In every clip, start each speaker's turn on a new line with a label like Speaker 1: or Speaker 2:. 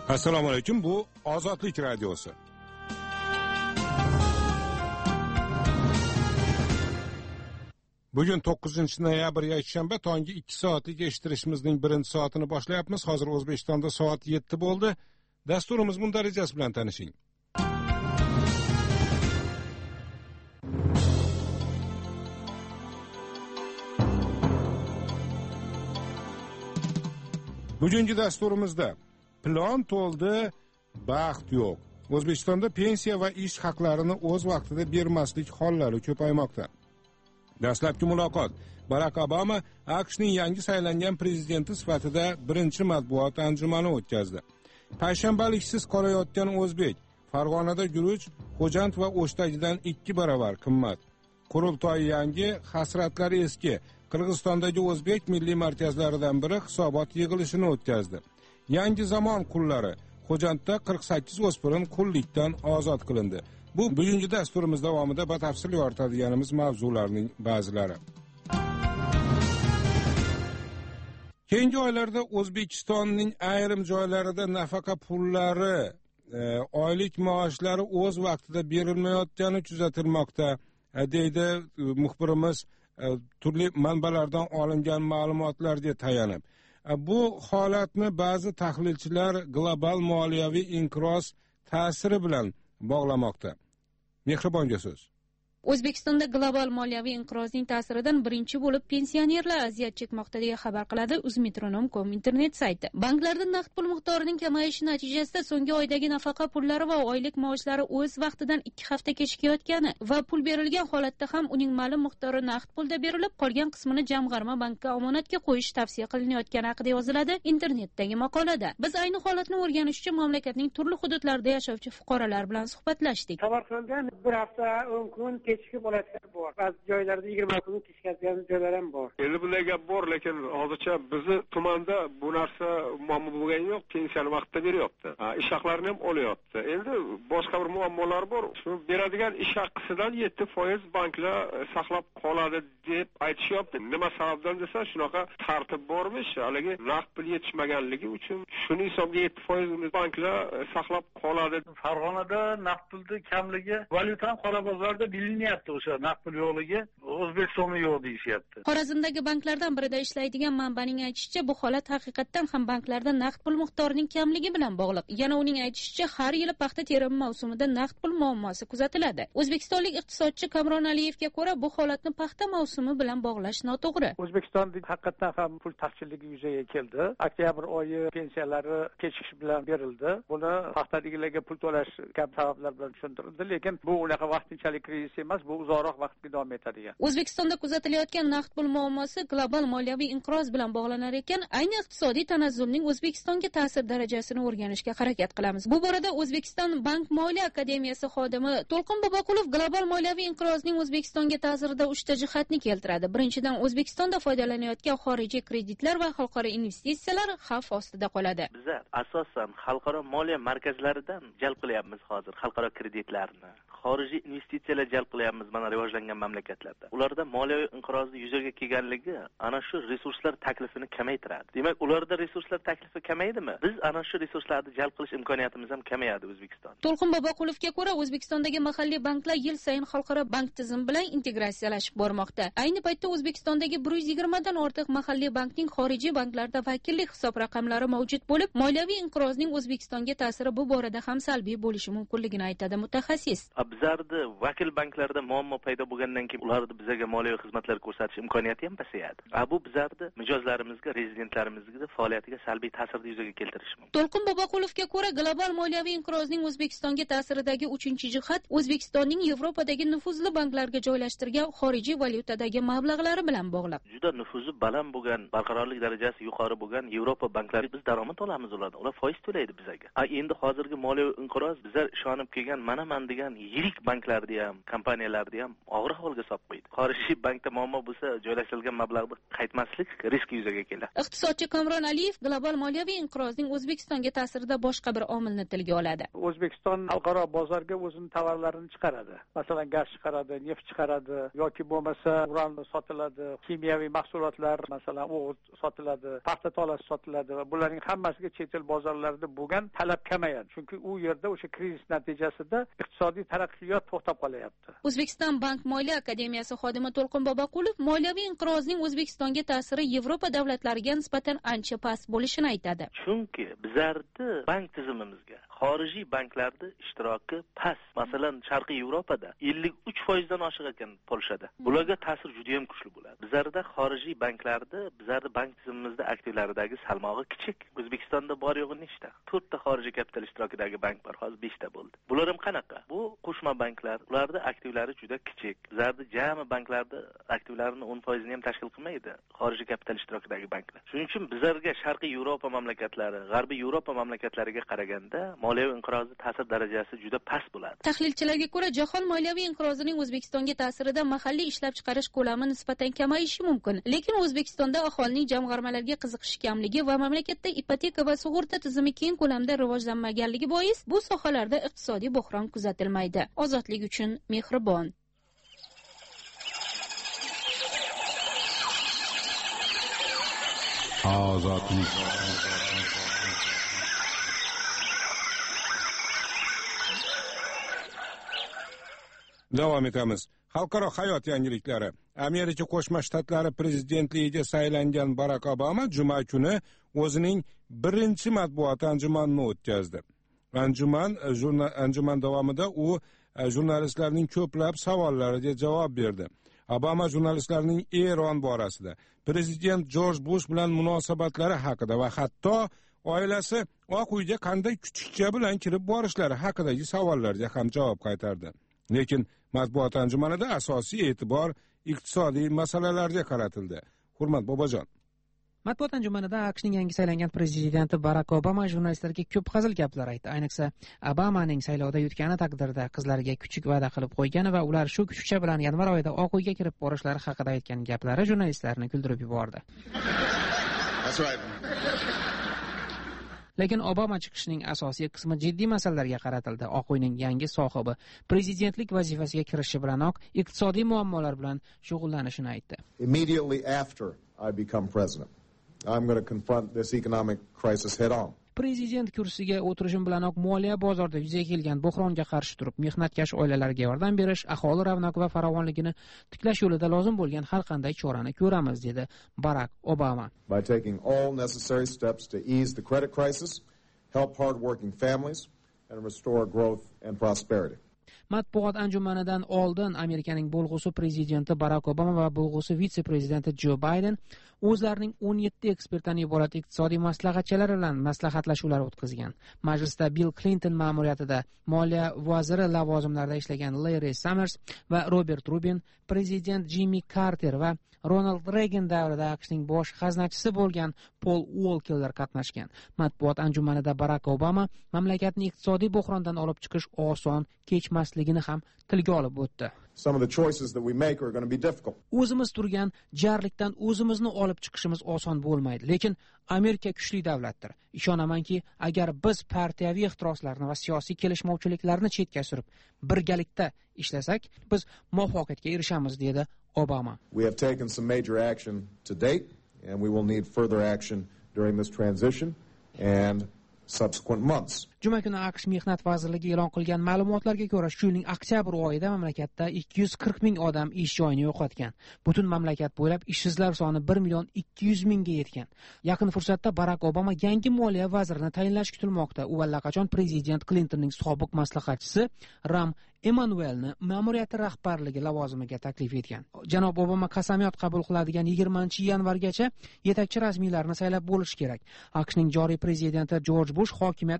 Speaker 1: Assalomu alaykum, bu Ozodlik radiosi. Bugun 9-noyabr yakshanba tongi 2 soatlik eshittirishimizning 1-soatini boshlayapmiz. Hozir O'zbekistonda soat 7 bo'ldi. Dasturimiz darajasi bilan tanishing. Bugungi dasturimizda plan to'ldi, baxt yo'q. O'zbekistonda pensiya va ish haqlarini o'z vaqtida bermaslik hollari ko'paymoqda. Dastlabki muloqot Barack Obama AQShning yangi saylangan prezidenti sifatida birinchi matbuot anjumani o'tkazdi. Payshanbaliksiz qolayotgan o'zbek, Farg'onada guruch, Xo'jand va O'shtagidan 2 barobar qimmat. Qurultoy yangi, hasratlar eski. Qirg'izistondagi o'zbek milliy markazlaridan biri hisobot yig'ilishini o'tkazdi. Yangi zamon qullari Xo'jandda 48 o'spirin qullikdan ozod qilindi. Bu bugungi dasturimiz davomida batafsil yoritadiganimiz mavzularning ba'zilari. Keyingi oylarda O'zbekistonning ayrim joylarida nafaqa pullari, oylik maoshlari o'z vaqtida berilmayotgani kuzatilmoqda, deydi muxbirimiz turli manbalardan olingan ma'lumotlarga tayanib. Bu holatni ba'zi tahlilchilar global moliyaviy inqiroz ta'siri bilan bog'lamoqda. Mehribonga so'z.
Speaker 2: O'zbekistonda global moliyaviy inqirozning ta'siridan birinchi bo'lib pensionerlar aziyat chekmoqda deya xabar qiladi uzmetronom.com internet sayti. Banklarda naqd pul miqdorining kamayishi natijasida so'nggi oydagi nafaqa pullari va oylik maoshlari o'z vaqtidan 2 hafta kechikayotgani va pul berilgan holatda ham uning ma'lum miqdori naqd pulda berilib, qolgan qismini jamg'arma bankka omonatga qo'yish tavsiya qilinayotgani haqida yoziladi internetdagi maqolada. Biz ayni holatni o'rganish uchun mamlakatning turli hududlarida yashovchi fuqarolar bilan suhbatlashdik.
Speaker 3: Samarqanddan bir hafta 10 kun kechikib bo'layotgan bor. Ba'zi joylarda 20 kun kechikadigan joylar ham bor.
Speaker 4: Endi bunday gap bor, lekin hozircha bizni tumanda bu narsa muammo bo'lgani yo'q. Pensiyani vaqtida beryapti. Ish haqlarini ham olyapti. Endi boshqa bir muammolar bor. Shu beradigan ish haqisidan 7% banklar saqlab qoladi deb aytishyapti. Nima sababdan desa, shunaqa tartib bormish. Haligi naqd pul yetishmaganligi uchun shuni hisobga 7% banklar saqlab qoladi.
Speaker 5: Farg'onada naqd pulni kamligi valyutan qora bozorda bilinyapti, o'sha naqd pul yo'qligi, O'zbekistonda yo'q deyishyapti.
Speaker 2: Xorazmdagi banklardan birida ishlaydigan manbaning aytishicha, bu holat haqiqatan ham banklarda naqd pul miqdorining kamligi bilan bog'liq. Yana uning aytishicha, har yili paxta terimi mavsumida naqd pul muammosi kuzatiladi. O'zbekistonlik iqtisodchi Kamron Aliyevga ko'ra, bu holatni paxta mavsumi bilan bog'lash noto'g'ri.
Speaker 6: O'zbekistonda haqiqatan ham pul taqchilligi yuzaga keldi. Oktyabr oyi pensiyalari kechikish bilan berildi. Buni paxtadagilarga pul to'lash kabi sabablar bilan tushuntirildi, lekin bu unaqa vaqtinchalik krizis emas, bu uzoqroq vaqtga davom etadigan.
Speaker 2: O'zbekistonda kuzatilayotgan naqd pul muammosi global moliyaviy inqiroz bilan bog'lanar ekan, ayni iqtisodiy tanazzulning O'zbekistonga ta'sir darajasini o'rganishga harakat qilamiz. Bu borada O'zbekiston Bank Moliya akademiyasi xodimi To'lqin Boboqulov global moliyaviy inqirozning O'zbekistonga ta'sirida 3 ta jihatni keltiradi. Birinchidan, O'zbekistonda foydalanayotgan xorijiy kreditlar va xalqaro investitsiyalar xavf ostida qoladi.
Speaker 7: Biz asosan xalqaro moliya markazlaridan jalb qilyapmiz hozir xalqaro kreditlarni. Xorijiy investitsiyalar jalb qilyapmiz mana rivojlangan mamlakatlarda. Ularda moliyaviy inqiroz yuzaga kelganligi ana shu resurslar taklifini kamaytiradi. Demak, ularda resurslar taklifi kamaydimi? Biz ana shu resurslarni jalb qilish imkoniyatimiz ham kamayadi O'zbekistonda.
Speaker 2: To'lqin Boboqulovga ko'ra, O'zbekistondagi mahalliy banklar yil sayin xalqaro bank tizimi bilan integratsiyalashib bormoqda. Ayni paytda O'zbekistondagi 120 dan ortiq mahalliy bankning xorijiy banklarda vakillik hisob raqamlari mavjud bo'lib, moliyaviy inqirozning O'zbekistonga ta'siri bu borada ham salbiy bo'lishi mumkinligini aytadi mutaxassis.
Speaker 7: Bizlarda vakil banklarda muammo paydo bo'lgandan keyin ularda bizga moliyaviy xizmatlar ko'rsatish imkoniyati ham pasayadi. Bu bizlarda mijozlarimizga, rezidentlarimizga faoliyatiga salbiy ta'sirni yuzaga keltirishi mumkin.
Speaker 2: To'lqin Boboqulovga ko'ra, global moliyaviy inqirozning O'zbekistonga ta'siridagi 3-jihat O'zbekistonning Yevropadagi nufuzli banklarga joylashtirgan xorijiy valyutadagi mablag'lari bilan bog'liq.
Speaker 7: Juda nufuzi baland bo'lgan, barqarorlik darajasi yuqori bo'lgan Yevropa banklari biz daromad olamiz ulardan. Ular foiz to'laydi bizga. Endi hozirgi moliyaviy inqiroz bizlar ishonib kelgan mana degan yirik banklarni ham, kompaniya kompaniyalarni ham og'ir ahvolga solib qo'ydi. Xorijiy bankda muammo bo'lsa, joylashtirilgan mablag'ni qaytmaslik riski yuzaga keladi.
Speaker 2: Iqtisodchi Kamron Aliyev global moliyaviy inqirozning O'zbekistonga ta'sirida boshqa bir omilni tilga oladi.
Speaker 6: O'zbekiston xalqaro bozorga o'zining tovarlarini chiqaradi. Masalan, gaz chiqaradi, neft chiqaradi yoki bo'lmasa uran sotiladi, kimyoviy mahsulotlar, masalan, o'g'it sotiladi, paxta tolasi sotiladi va bularning hammasiga chet el bozorlarida bo'lgan talab kamayadi. Chunki u yerda o'sha krizis natijasida iqtisodiy taraqqiyot to'xtab qolyapti.
Speaker 2: O'zbekiston Bank Moliya akademiyasi xodimi To'lqin Boboqulov moliyaviy inqirozning O'zbekistonga ta'siri Yevropa davlatlariga nisbatan ancha past bo'lishini aytadi.
Speaker 7: Chunki bizlarda bank tizimimizga xorijiy banklarda ishtiroki past. Masalan, Sharqiy Yevropada 53% dan oshiq ekan Polshada. Bularga ta'sir juda ham kuchli bo'ladi. Bizlarda xorijiy banklarda, bizlarda bank tizimimizda aktivlaridagi salmog'i kichik. O'zbekistonda bor yo'g'i nechta? 4 ta xorijiy kapital ishtirokidagi bank bor, hozir 5 ta bo'ldi. Bular ham qanaqa? Bu qo'shma banklar, ularda aktivlari juda kichik. Bizlarda jami banklarda aktivlarining 10% ni ham tashkil qilmaydi, xorijiy kapital ishtirokidagi banklar. Shuning uchun bizlarga Sharqiy Yevropa mamlakatlari, G'arbiy Yevropa mamlakatlariga qaraganda moliyaviy inqirozni ta'sir darajasi juda past bo'ladi.
Speaker 2: Tahlilchilarga ko'ra, jahon moliyaviy inqirozining O'zbekistonga ta'sirida mahalliy ishlab chiqarish ko'lami nisbatan kamayishi mumkin. Lekin O'zbekistonda aholining jamg'armalarga qiziqishi kamligi va mamlakatda ipoteka va sug'urta tizimi keng ko'lamda rivojlanmaganligi bois bu sohalarda iqtisodiy bo'hron kuzatilmaydi. Ozodlik uchun mehribon.
Speaker 1: Ozodlik. Davom etamiz. Xalqaro hayot yangiliklari. Amerika Qo'shma Shtatlari prezidentligiga saylangan Barack Obama juma kuni o'zining birinchi matbuot anjumanini o'tkazdi. Anjuman davomida u jurnalistlarning ko'plab savollariga javob berdi. Obama jurnalistlarning Eron borasida, prezident Jorj Bush bilan munosabatlari haqida va hatto oilasi Oq uyga qanday kuchukcha bilan kirib borishlari haqidagi savollarga ham javob qaytardi. Lekin matbuot anjumanida asosiy e'tibor iqtisodiy masalalarga qaratildi. Hurmat Bobojon.
Speaker 8: Matbuot anjumanida AQShning yangi saylangan prezidenti Barack Obama jurnalistlarga ko'p hazil gaplar aytdi. Ayniqsa, Obamaning saylovda yutgani taqdirda qizlariga kuchuk va'da qilib qo'ygani va ular shu kuchukcha bilan yanvar oyida Oq uyga kirib borishlari haqida aytgan gaplari jurnalistlarni kuldirib yubordi.
Speaker 9: That's right.
Speaker 8: Lekin Obama chiqishining asosiy qismi jiddiy masalalarga qaratildi. Oq uyning yangi sohibi prezidentlik vazifasiga kirishi bilanoq iqtisodiy muammolar bilan shug'ullanishini aytdi.
Speaker 9: Immediately after I become president, I'm going to confront this economic crisis head on.
Speaker 8: Prezident kursiga o'tirishim bilanoq moliya bozorida yuzaga kelgan bo'hronga qarshi turib, mehnatkash oilalarga yordam berish, aholi ravnaqi va farovonligini tiklash yo'lida lozim bo'lgan har qanday chorani ko'ramiz, dedi Barack Obama.
Speaker 9: By taking all necessary steps to ease the credit crisis, help hard-working families and restore growth and prosperity.
Speaker 8: Matbuot anjumanidan oldin Amerikaning bo'lg'usi prezidenti Barack Obama va bo'lg'usi vitse-prezidenti Joe Biden o'zlarining 17 ekspertdan iborat iqtisodiy maslahatchilari bilan maslahatlashuvlar o'tkazgan. Majlisda Bill Clinton ma'muriyatida moliya vaziri lavozimlarida ishlagan Larry Summers va Robert Rubin, prezident Jimmy Carter va Ronald Reagan davrida AQShning bosh xaznachisi bo'lgan Paul Volcker qatnashgan. Matbuot anjumanida Barack Obama mamlakatni iqtisodiy bo'hrondan olib chiqish oson kechmasligini ham tilga olib o'tdi.
Speaker 9: Some of the choices that we make are going to be difficult.
Speaker 8: O'zimiz turgan jarlikdan o'zimizni olib chiqishimiz oson bo'lmaydi, lekin Amerika kuchli davlatdir. Ishonamanki, agar biz partiyaviy ixtiroslarni va siyosiy kelishmovchiliklarni chetga surib, birgalikda ishlasak, biz muvaffaqiyatga erishamiz, dedi Obama.
Speaker 9: We have taken some major action to date, and we will need further action during this transition and subsequent months.
Speaker 8: Juma kuni AQSh Mehnat vazirligi e'lon qilgan ma'lumotlarga ko'ra, shu yilning oktyabr oyida mamlakatda 240 ming odam ish joyini yo'qotgan. Butun mamlakat bo'ylab ishsizlar soni 1,2 million ga yetgan. Yaqin fursatda Barack Obama yangi moliya vazirini tayinlash kutilmoqda. U allaqachon prezident Clintonning sobiq maslahatchisi Ram Emanuelni ma'muriyati rahbarligi lavozimiga taklif etgan. Janob Obama qasamyod qabul qiladigan 20-yanvargacha yetakchi rasmiylarni saylab bo'lish kerak. AQShning joriy prezidenti Jorj Bush hokimiyat almashish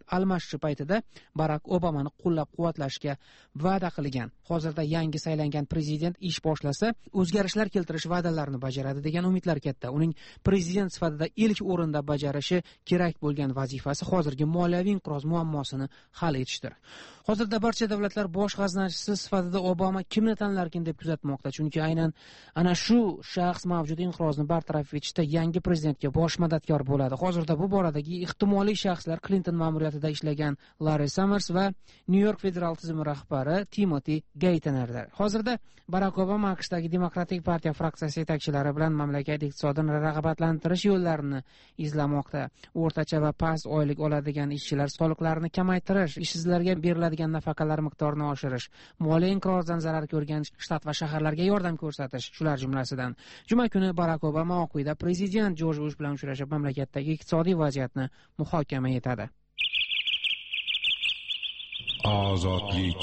Speaker 8: boshishi paytida Barak Obamani qo'llab-quvvatlashga va'da qilgan. Hozirda yangi saylangan prezident ish boshlasa, o'zgarishlar keltirish va'dalarini bajaradi degan umidlar katta. Uning prezident sifatida ilk o'rinda bajarishi kerak bo'lgan vazifasi hozirgi moliyaviy inqiroz muammosini hal etishdir. Hozirda barcha davlatlar bosh g'aznachisi sifatida Obama kimni tanlarkin deb kuzatmoqda, chunki aynan ana shu shaxs mavjud inqirozni bartaraf etishda yangi prezidentga bosh madadkor bo'ladi. Hozirda bu boradagi ehtimoliy shaxslar Clinton ma'muriyatida ishlagan Larry Summers va New York federal tizimi rahbari Timothy Geithnerdir. Hozirda Barack Obama AQShdagi Demokratik partiya fraksiyasi yetakchilari bilan mamlakat iqtisodini rag'batlantirish yo'llarini izlamoqda. O'rtacha va past oylik oladigan ishchilar soliqlarini kamaytirish, ishsizlarga beriladigan nafaqalar miqdorini oshirish, moliya inqirozidan zarar ko'rgan shtat va shaharlarga yordam ko'rsatish shular jumlasidan. Juma kuni Barack Obama Oq uyda prezident Jorj Bush bilan uchrashib, mamlakatdagi iqtisodiy vaziyatni muhokama etadi.
Speaker 1: Ozodlik.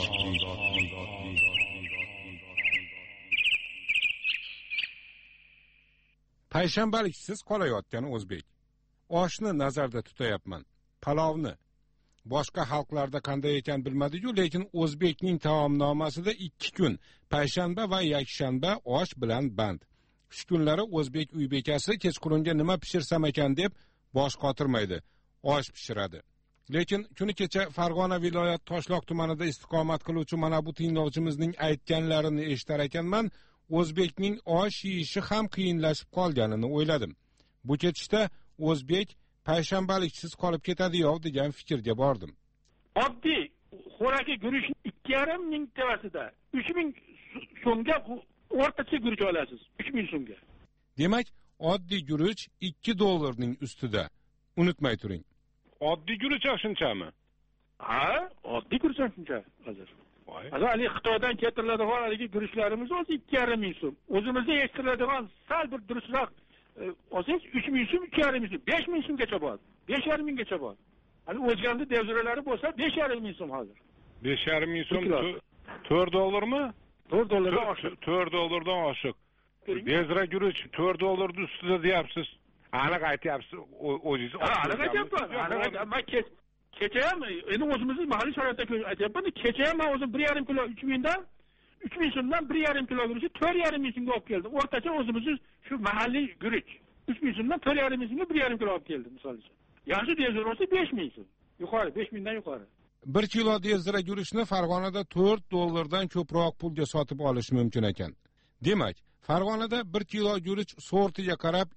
Speaker 1: Payshanbaliksiz qolayotgan o'zbek. Oshni nazarda tutayapman. Palovni. Boshqa xalqlarda qanday ekan bilmadi-yu, lekin o'zbekning taomnomasida 2 kun, payshanba va yakshanba osh bilan band. Shu kunlari o'zbek uy bekasi kechqurunga nima pishirsam ekan deb bosh qotirmaydi, osh pishiradi. Lekin kuni kecha Farg'ona viloyat Toshloq tumanida istiqomat qiluvchi mana bu tinglovchimizning aytganlarini eshitar ekanman, o'zbekning osh yeyishi ham qiyinlashib qolganini o'yladim. Bu ketishda o'zbek payshanbaliksiz qolib ketadi-yo degan fikrga bordim.
Speaker 10: Oddiy xo'raki guruch 2,5 ming tevasida 3000 so'mga o'rtacha guruch olasiz. 3000 so'mga.
Speaker 1: Demak, oddiy guruch $2 ustida. Unutmay turing.
Speaker 4: Oddiy guruch shunchami?
Speaker 10: Ha, oddiy guruch shuncha hozir. Hozir ali Xitoydan keltiriladigan haligi guruchlarimiz o'zi 2,5 ming so'm. O'zimizda yetishtiriladigan sal bir durustroq olsangiz 3000 so'm, 2,5 ming so'm, 5000 so'mgacha bor. 5,5 minggacha bor. Hani o'zganda devziralari bo'lsa 5,5 ming so'm hozir.
Speaker 4: 5,5 ming so'm $4 mi?
Speaker 10: $4 oshiq.
Speaker 4: $4 oshiq. Devzira guruch $4 ustida deyapsiz. Aniq aytyapsiz, o'zingiz.
Speaker 10: Aniq aytyapman. Men kecha ham endi o'zimizning mahalliy sharoitda aytyapman. Kecha ham men o'zim 1,5 kilo 3000 dan 3000 so'mdan 1,5 kilo guruchni 4,5 ming so'mga olib keldim. O'rtacha o'zimiz shu mahalliy guruch 3000 so'mdan 4,5 ming so'mga 1,5 kilo olib keldim misol uchun. Yaxshi devzira bo'lsa 5 ming so'm. Yuqori 5 mingdan yuqori.
Speaker 1: 1 kilo devzira guruchni Farg'onada $4 dan ko'proq pulga sotib olish mumkin ekan. Demak, Farg'onada 1 kilo guruch sortiga qarab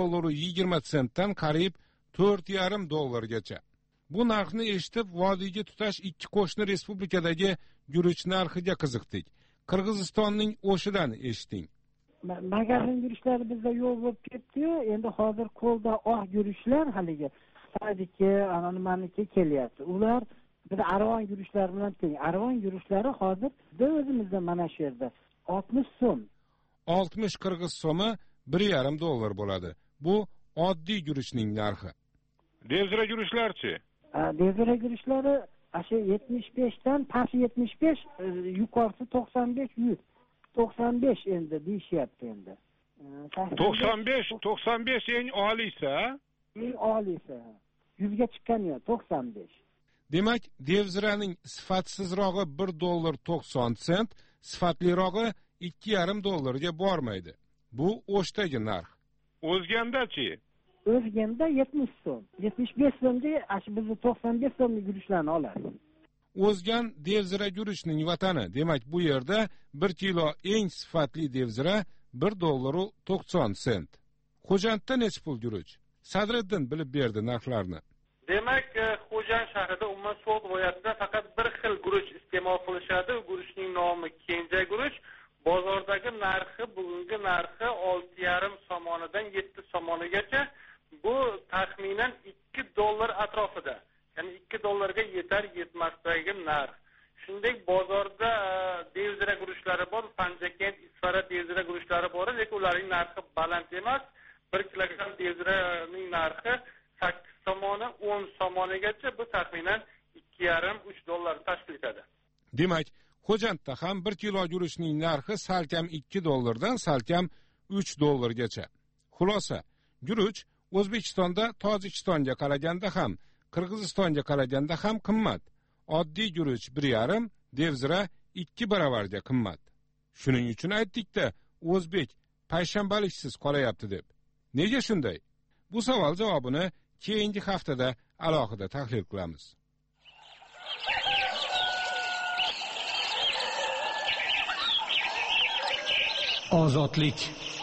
Speaker 1: $2.20 dan qariyb $4,5 gacha. Bu narxni eshitib, vodiyga tutash ikki qo'shni respublikadagi guruch narxiga qiziqdik. Qirg'izistonning O'shidan eshiting.
Speaker 11: Magazin guruchlari bizda yo'q bo'lib ketdi-yu, endi hozir qo'lda oq guruchlar haligi sadiki, nimaniki kelyapti. Ular bir arvon guruchlar bilan teng. Arvon guruchlari hozir o'zimizda mana shu yerda 60 so'm.
Speaker 1: 60 qirg'iz so'mi $1,5 bo'ladi. Bu oddiy guruchning narxi.
Speaker 4: Devzira guruchlarchi?
Speaker 11: Devzira guruchlari asha 75 dan past 75, yuqorisi 95, 100. 95 endi deyishyapti endi.
Speaker 4: 95 eng oliysi,
Speaker 11: eng oliysi. 100 ga chiqqani yo'q, 95.
Speaker 1: Demak, devziraning sifatsizrog'i $1.90, sifatlirog'i $2,5 ga bormaydi. Bu O'shdagi narx.
Speaker 4: O'zgandachi?
Speaker 11: O'zganda 70 so'm. 75 so'mga bizni 95 so'mlik guruchlarni oladi.
Speaker 1: O'zgan devzira guruchning vatani. Demak, bu yerda 1 kilo eng sifatli devzira $1.90. Xo'jandda necha pul guruch? Sadriddin bilib berdi narxlarni.
Speaker 12: Demak, Xo'jand shahrida umuman so'q viloyatida faqat bir xil guruch iste'mol qilishadi. Guruchning nomi kenja guruch. Bozordagi narxi, bugungi narxi 6,5 somonidan 7 somonigacha. Bu taxminan $2 atrofida. Ya'ni $2 ga yetar yetmasdagi narx. Shunday bozorda devzira guruchlari bor, Panjakent, Isfara devzira guruchlari bor, lekin ularning narxi baland emas. 1 kilogram devziraning narxi 8 somoni 10 somonigacha, bu taxminan $2,5-3 tashkil etadi.
Speaker 1: Demak, Xo'jandda ham 1 kilo guruchning narxi salkam $2 dan salkam $3 gacha. Xulosa, guruch O'zbekistonda Tojikistonga qaraganda ham Qirg'izistonga qaraganda ham qimmat. Oddiy guruch 1,5, devzira 2 baravarga qimmat. Shuning uchun aytdik-da, o'zbek payshanbaliksiz qolayapti deb. Nega shunday? Bu savol javobini keyingi haftada alohida tahlil qilamiz.
Speaker 13: Ozodlik.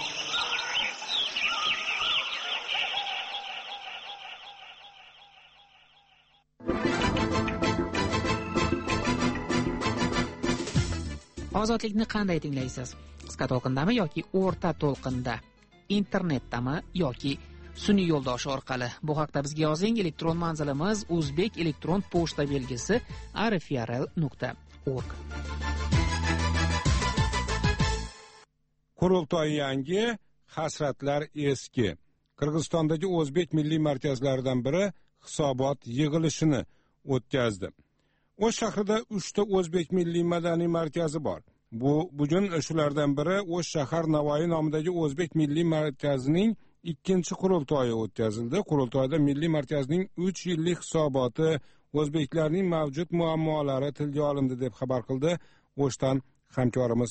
Speaker 8: Ozodlikni qanday tinglaysiz? Qisqa to'lqindami yoki o'rta to'lqinda? Internetdami yoki sun'iy yo'ldosh orqali? Bu haqda bizga yozing. Elektron manzilimiz o'zbek elektron pochta belgisi rfrl.org.
Speaker 1: Qurultoy yangi, hasratlar eski. Qirg'izistondagi o'zbek milliy markazlaridan biri hisobot yig'ilishini o'tkazdi. O'sh shahrida 3 ta o'zbek milliy madaniy markazi bor. Bugun shulardan biri O'sh shahar Navoiy nomidagi o'zbek milliy markazining 2-qurultoyi o'tkazildi. Qurultoyda milliy markazning 3 yillik hisoboti, o'zbeklarning mavjud muammolari tilga olindi deb xabar qildi O'shdan hamkorimiz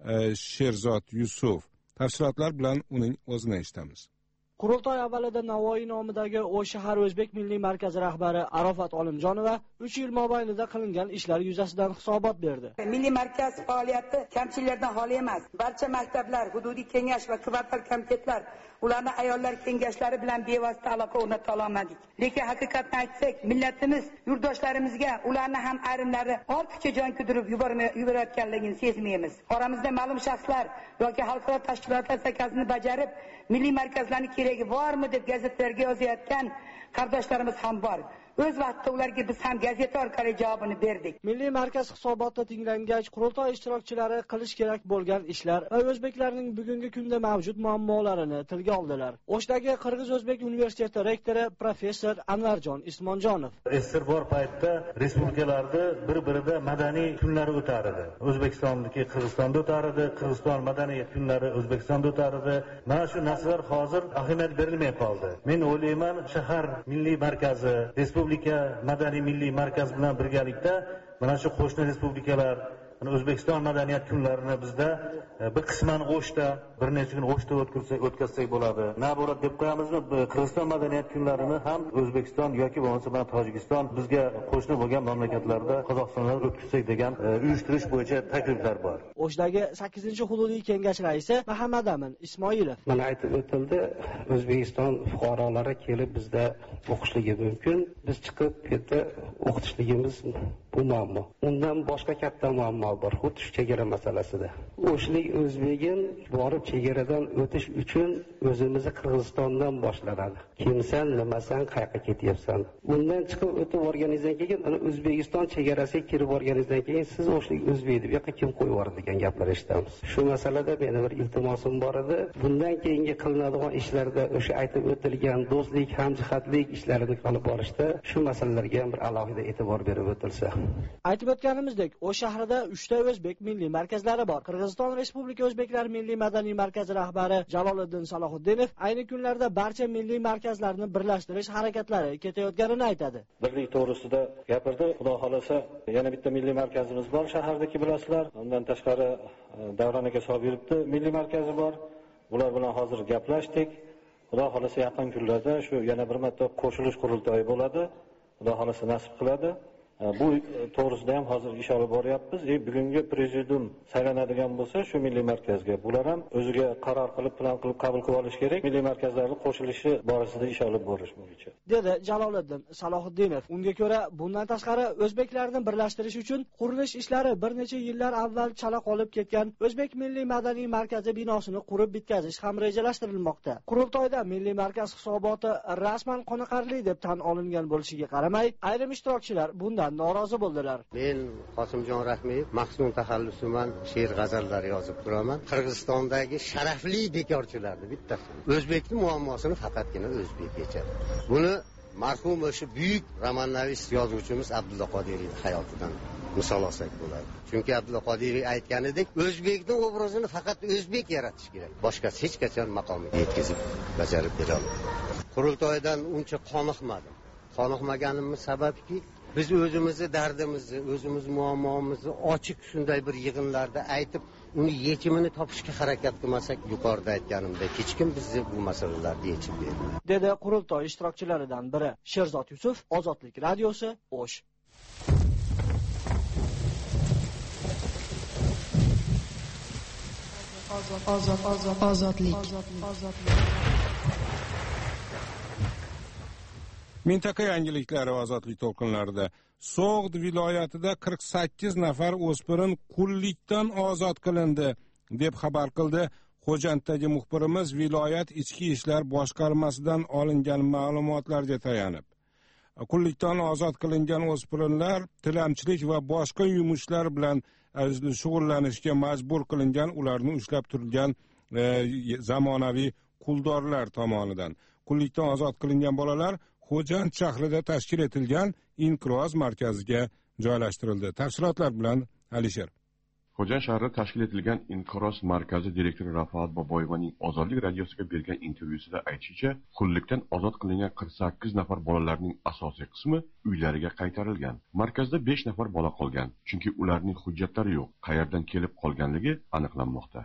Speaker 1: Sherzod Yusuf. Tafsilotlar bilan uning o'zini eshitamiz.
Speaker 14: Qurultoy avvalida Navoiy nomidagi O'sh shahar o'zbek milliy markazi rahbari Arofat Olimjonova 3 yil mobaynida qilingan ishlar yuzasidan hisobot berdi.
Speaker 15: Milliy markaz faoliyati kamchiliklardan xoli emas. Barcha maktablar, hududiy kengash va kvartal komitetlar, ularni ayollar kengashlari bilan bevosita aloqa o'rnata olmadik. Lekin haqiqatni aytsak, millatimiz yurtdoshlarimizga ularni ham ayrimlari ortiqcha jon kuydirib yuborayotganligini sezmaymiz. Oramizda ma'lum shaxslar yoki xalqaro tashkilotlar zakazini bajarib, milliy markazlarning keragi bormi deb gazetalarga yozayotgan qardoshlarimiz ham bor. O'z vaqtida ularga biz ham gazeta orqali javobini berdik.
Speaker 14: Milliy markaz hisobotda tinglangach, qurultoy ishtirokchilari qilish kerak bo'lgan ishlar va o'zbeklarning bugungi kunda mavjud muammolarini tilga oldilar. O'shdagi Qirg'iz-O'zbek universiteti rektori professor Anvarjon Ismonjonov.
Speaker 16: Bor paytda respublikalarda bir-birida madaniy kunlari o'tar edi. O'zbekistonniki Qirg'izistonda o'tar edi, Qirg'iziston madaniy kunlari O'zbekistonda o'tar edi. Mana shu narsalar hozir ahamiyat berilmay qoldi. Men o'ylayman, shahar milliy markazi, respublika madaniy milliy markaz bilan birgalikda mana shu qo'shni respublikalar O'zbekiston madaniyat kunlarini bizda bir qisman O'shda, bir necha kun O'shda o'tkazsak bo'ladi. Na bo'ladi deb qo'yamizmi? Qirg'iziston madaniyat kunlarini ham O'zbekiston yoki bo'lmasa Tojikiston bizga qo'shni bo'lgan mamlakatlarda Qozog'istonda o'tkazsak degan uyushtirish bo'yicha takliflar bor.
Speaker 14: O'shdagi 8-hududiy kengash raisi Muhammad Amin Ismoilov.
Speaker 17: Mana aytib o'tildi, O'zbekiston fuqarolari kelib bizda o'qishligi mumkin. Biz chiqib bu yerda o'qitishligimiz bu muammo. Undan boshqa katta muammo bor, xuddi shu chegara masalasida. O'shlik o'zbegin borib chegaradan o'tish uchun o'zimizni Qirg'izistondan boshlanadi. Kimsan, nimasan, qayerga ketyapsan? Undan chiqib o'tib o'rganingizdan keyin O'zbekiston chegarasiga kirib o'rganingizdan keyin siz o'shlik o'zbek deb yoqqa kim qo'yib yubordi degan gaplar eshitamiz. Shu masalada meni bir iltimosim bor edi. Bundan keyingi qilinadigan ishlarda o'sha aytib o'tilgan do'stlik, hamjihatlik ishlarini olib borishda shu masalalarga ham bir alohida e'tibor berib o'tilsa.
Speaker 14: Aytib o'tganimizdek, O'sh shahrida 3 ta o'zbek milliy markazlari bor. Qirg'iziston Respublika O'zbeklar milliy madaniy markazi rahbari Jaloliddin Salohiddinov ayni kunlarda barcha milliy markazlarni birlashtirish harakatlari ketayotganini aytadi.
Speaker 16: Birlik to'g'risida gapirdi. Xudo xolasa yana bitta milliy markazimiz bor shahardagi, bilasizlar. Undan tashqari Davron aka solib yuribdi, milliy markazi bor. Bular bilan hozir gaplashdik. Xudo xolasa yaqin kunlarda shu yana bir marta qo'shilish qurultoyi bo'ladi. Xudo xolasa nasib qiladi. Bu to'g'risida ham hozir ish olib boryapmiz. Bugungi prezidium saylanadigan bo'lsa, shu milliy markazga bular ham o'ziga qaror qilib, plan qilib qabul qilib olish kerak. Milliy markazlarning qo'shilishi borasida ish olib borish bo'yicha.
Speaker 14: Dedi Jaloliddin Salohiddinov. Unga ko'ra, bundan tashqari o'zbeklarni birlashtirish uchun qurilish ishlari bir necha yillar avval chala qolib ketgan O'zbek milliy madaniy markazi binosini qurib bitkazish ham rejalashtirilmoqda. Qurultoyda milliy markaz hisoboti rasman qoniqarli deb tan olingan bo'lishiga qaramay, ayrim ishtirokchilar bundan norozi bo'ldilar.
Speaker 18: Men Qosimjon Rahmiyev, maxsus taxallusiman she'r g'azallar yozib turaman. Qirg'izistondagi sharafli bekorchilarning bittasi. O'zbekning muammosini faqatgina o'zbek yechadi. Buni marhum o'sha buyuk romannavist yozuvchimiz Abdulla Qodiriyning hayotidan misol olsak bo'ladi. Chunki Abdulla Qodiriy aytganidek, o'zbekning obrazini faqat o'zbek yaratish kerak. Boshqasi hech qachon maqomiga yetkazib bajarib bera olmaydi. Qurultoydan uncha qoniqmadim. qoniqmaganimiz sababki biz o'zimizni dardimizni, o'zimiz muammomizni ochiq shunday bir yig'inlarda aytib, uni yechimini topishga harakat qilmasak, yuqorida aytganimdek hech kim bizga bu masalalarni yechib bermaydi,
Speaker 14: dedi qurultoy ishtirokchilaridan biri Sherzod Yusuf, Ozodlik radiosi, O'sh.
Speaker 2: Ozodlik.
Speaker 1: Mintaqa yangiliklari ozodlik to'lqinlarida So'g'd viloyatida 48 nafar o'spirin qullikdan ozod qilindi deb xabar qildi Xo'janddagi muxbirimiz viloyat ichki ishlar boshqarmasidan olingan ma'lumotlarga tayanib. Qullikdan ozod qilingan o'spirinlar tilamchilik va boshqa yumushlar bilan shug'ullanishga majbur qilingan, ularni ushlab turilgan zamonaviy quldorlar tomonidan. Qullikdan ozod qilingan bolalar Xo'jand shahrida tashkil etilgan inqiroz markaziga joylashtirildi. Tafsilotlar bilan Alisher.
Speaker 19: Xo'jand shahrida tashkil etilgan inqiroz markazi direktori Rafaat Boboyevaning Ozodlik radiosiga bergan intervyusida aytishicha, qullikdan ozod qilingan 48 nafar bolalarning asosiy qismi uylariga qaytarilgan. Markazda 5 nafar bola qolgan, chunki ularning hujjatlari yo'q. Qayerdan kelib qolganligi aniqlanmoqda.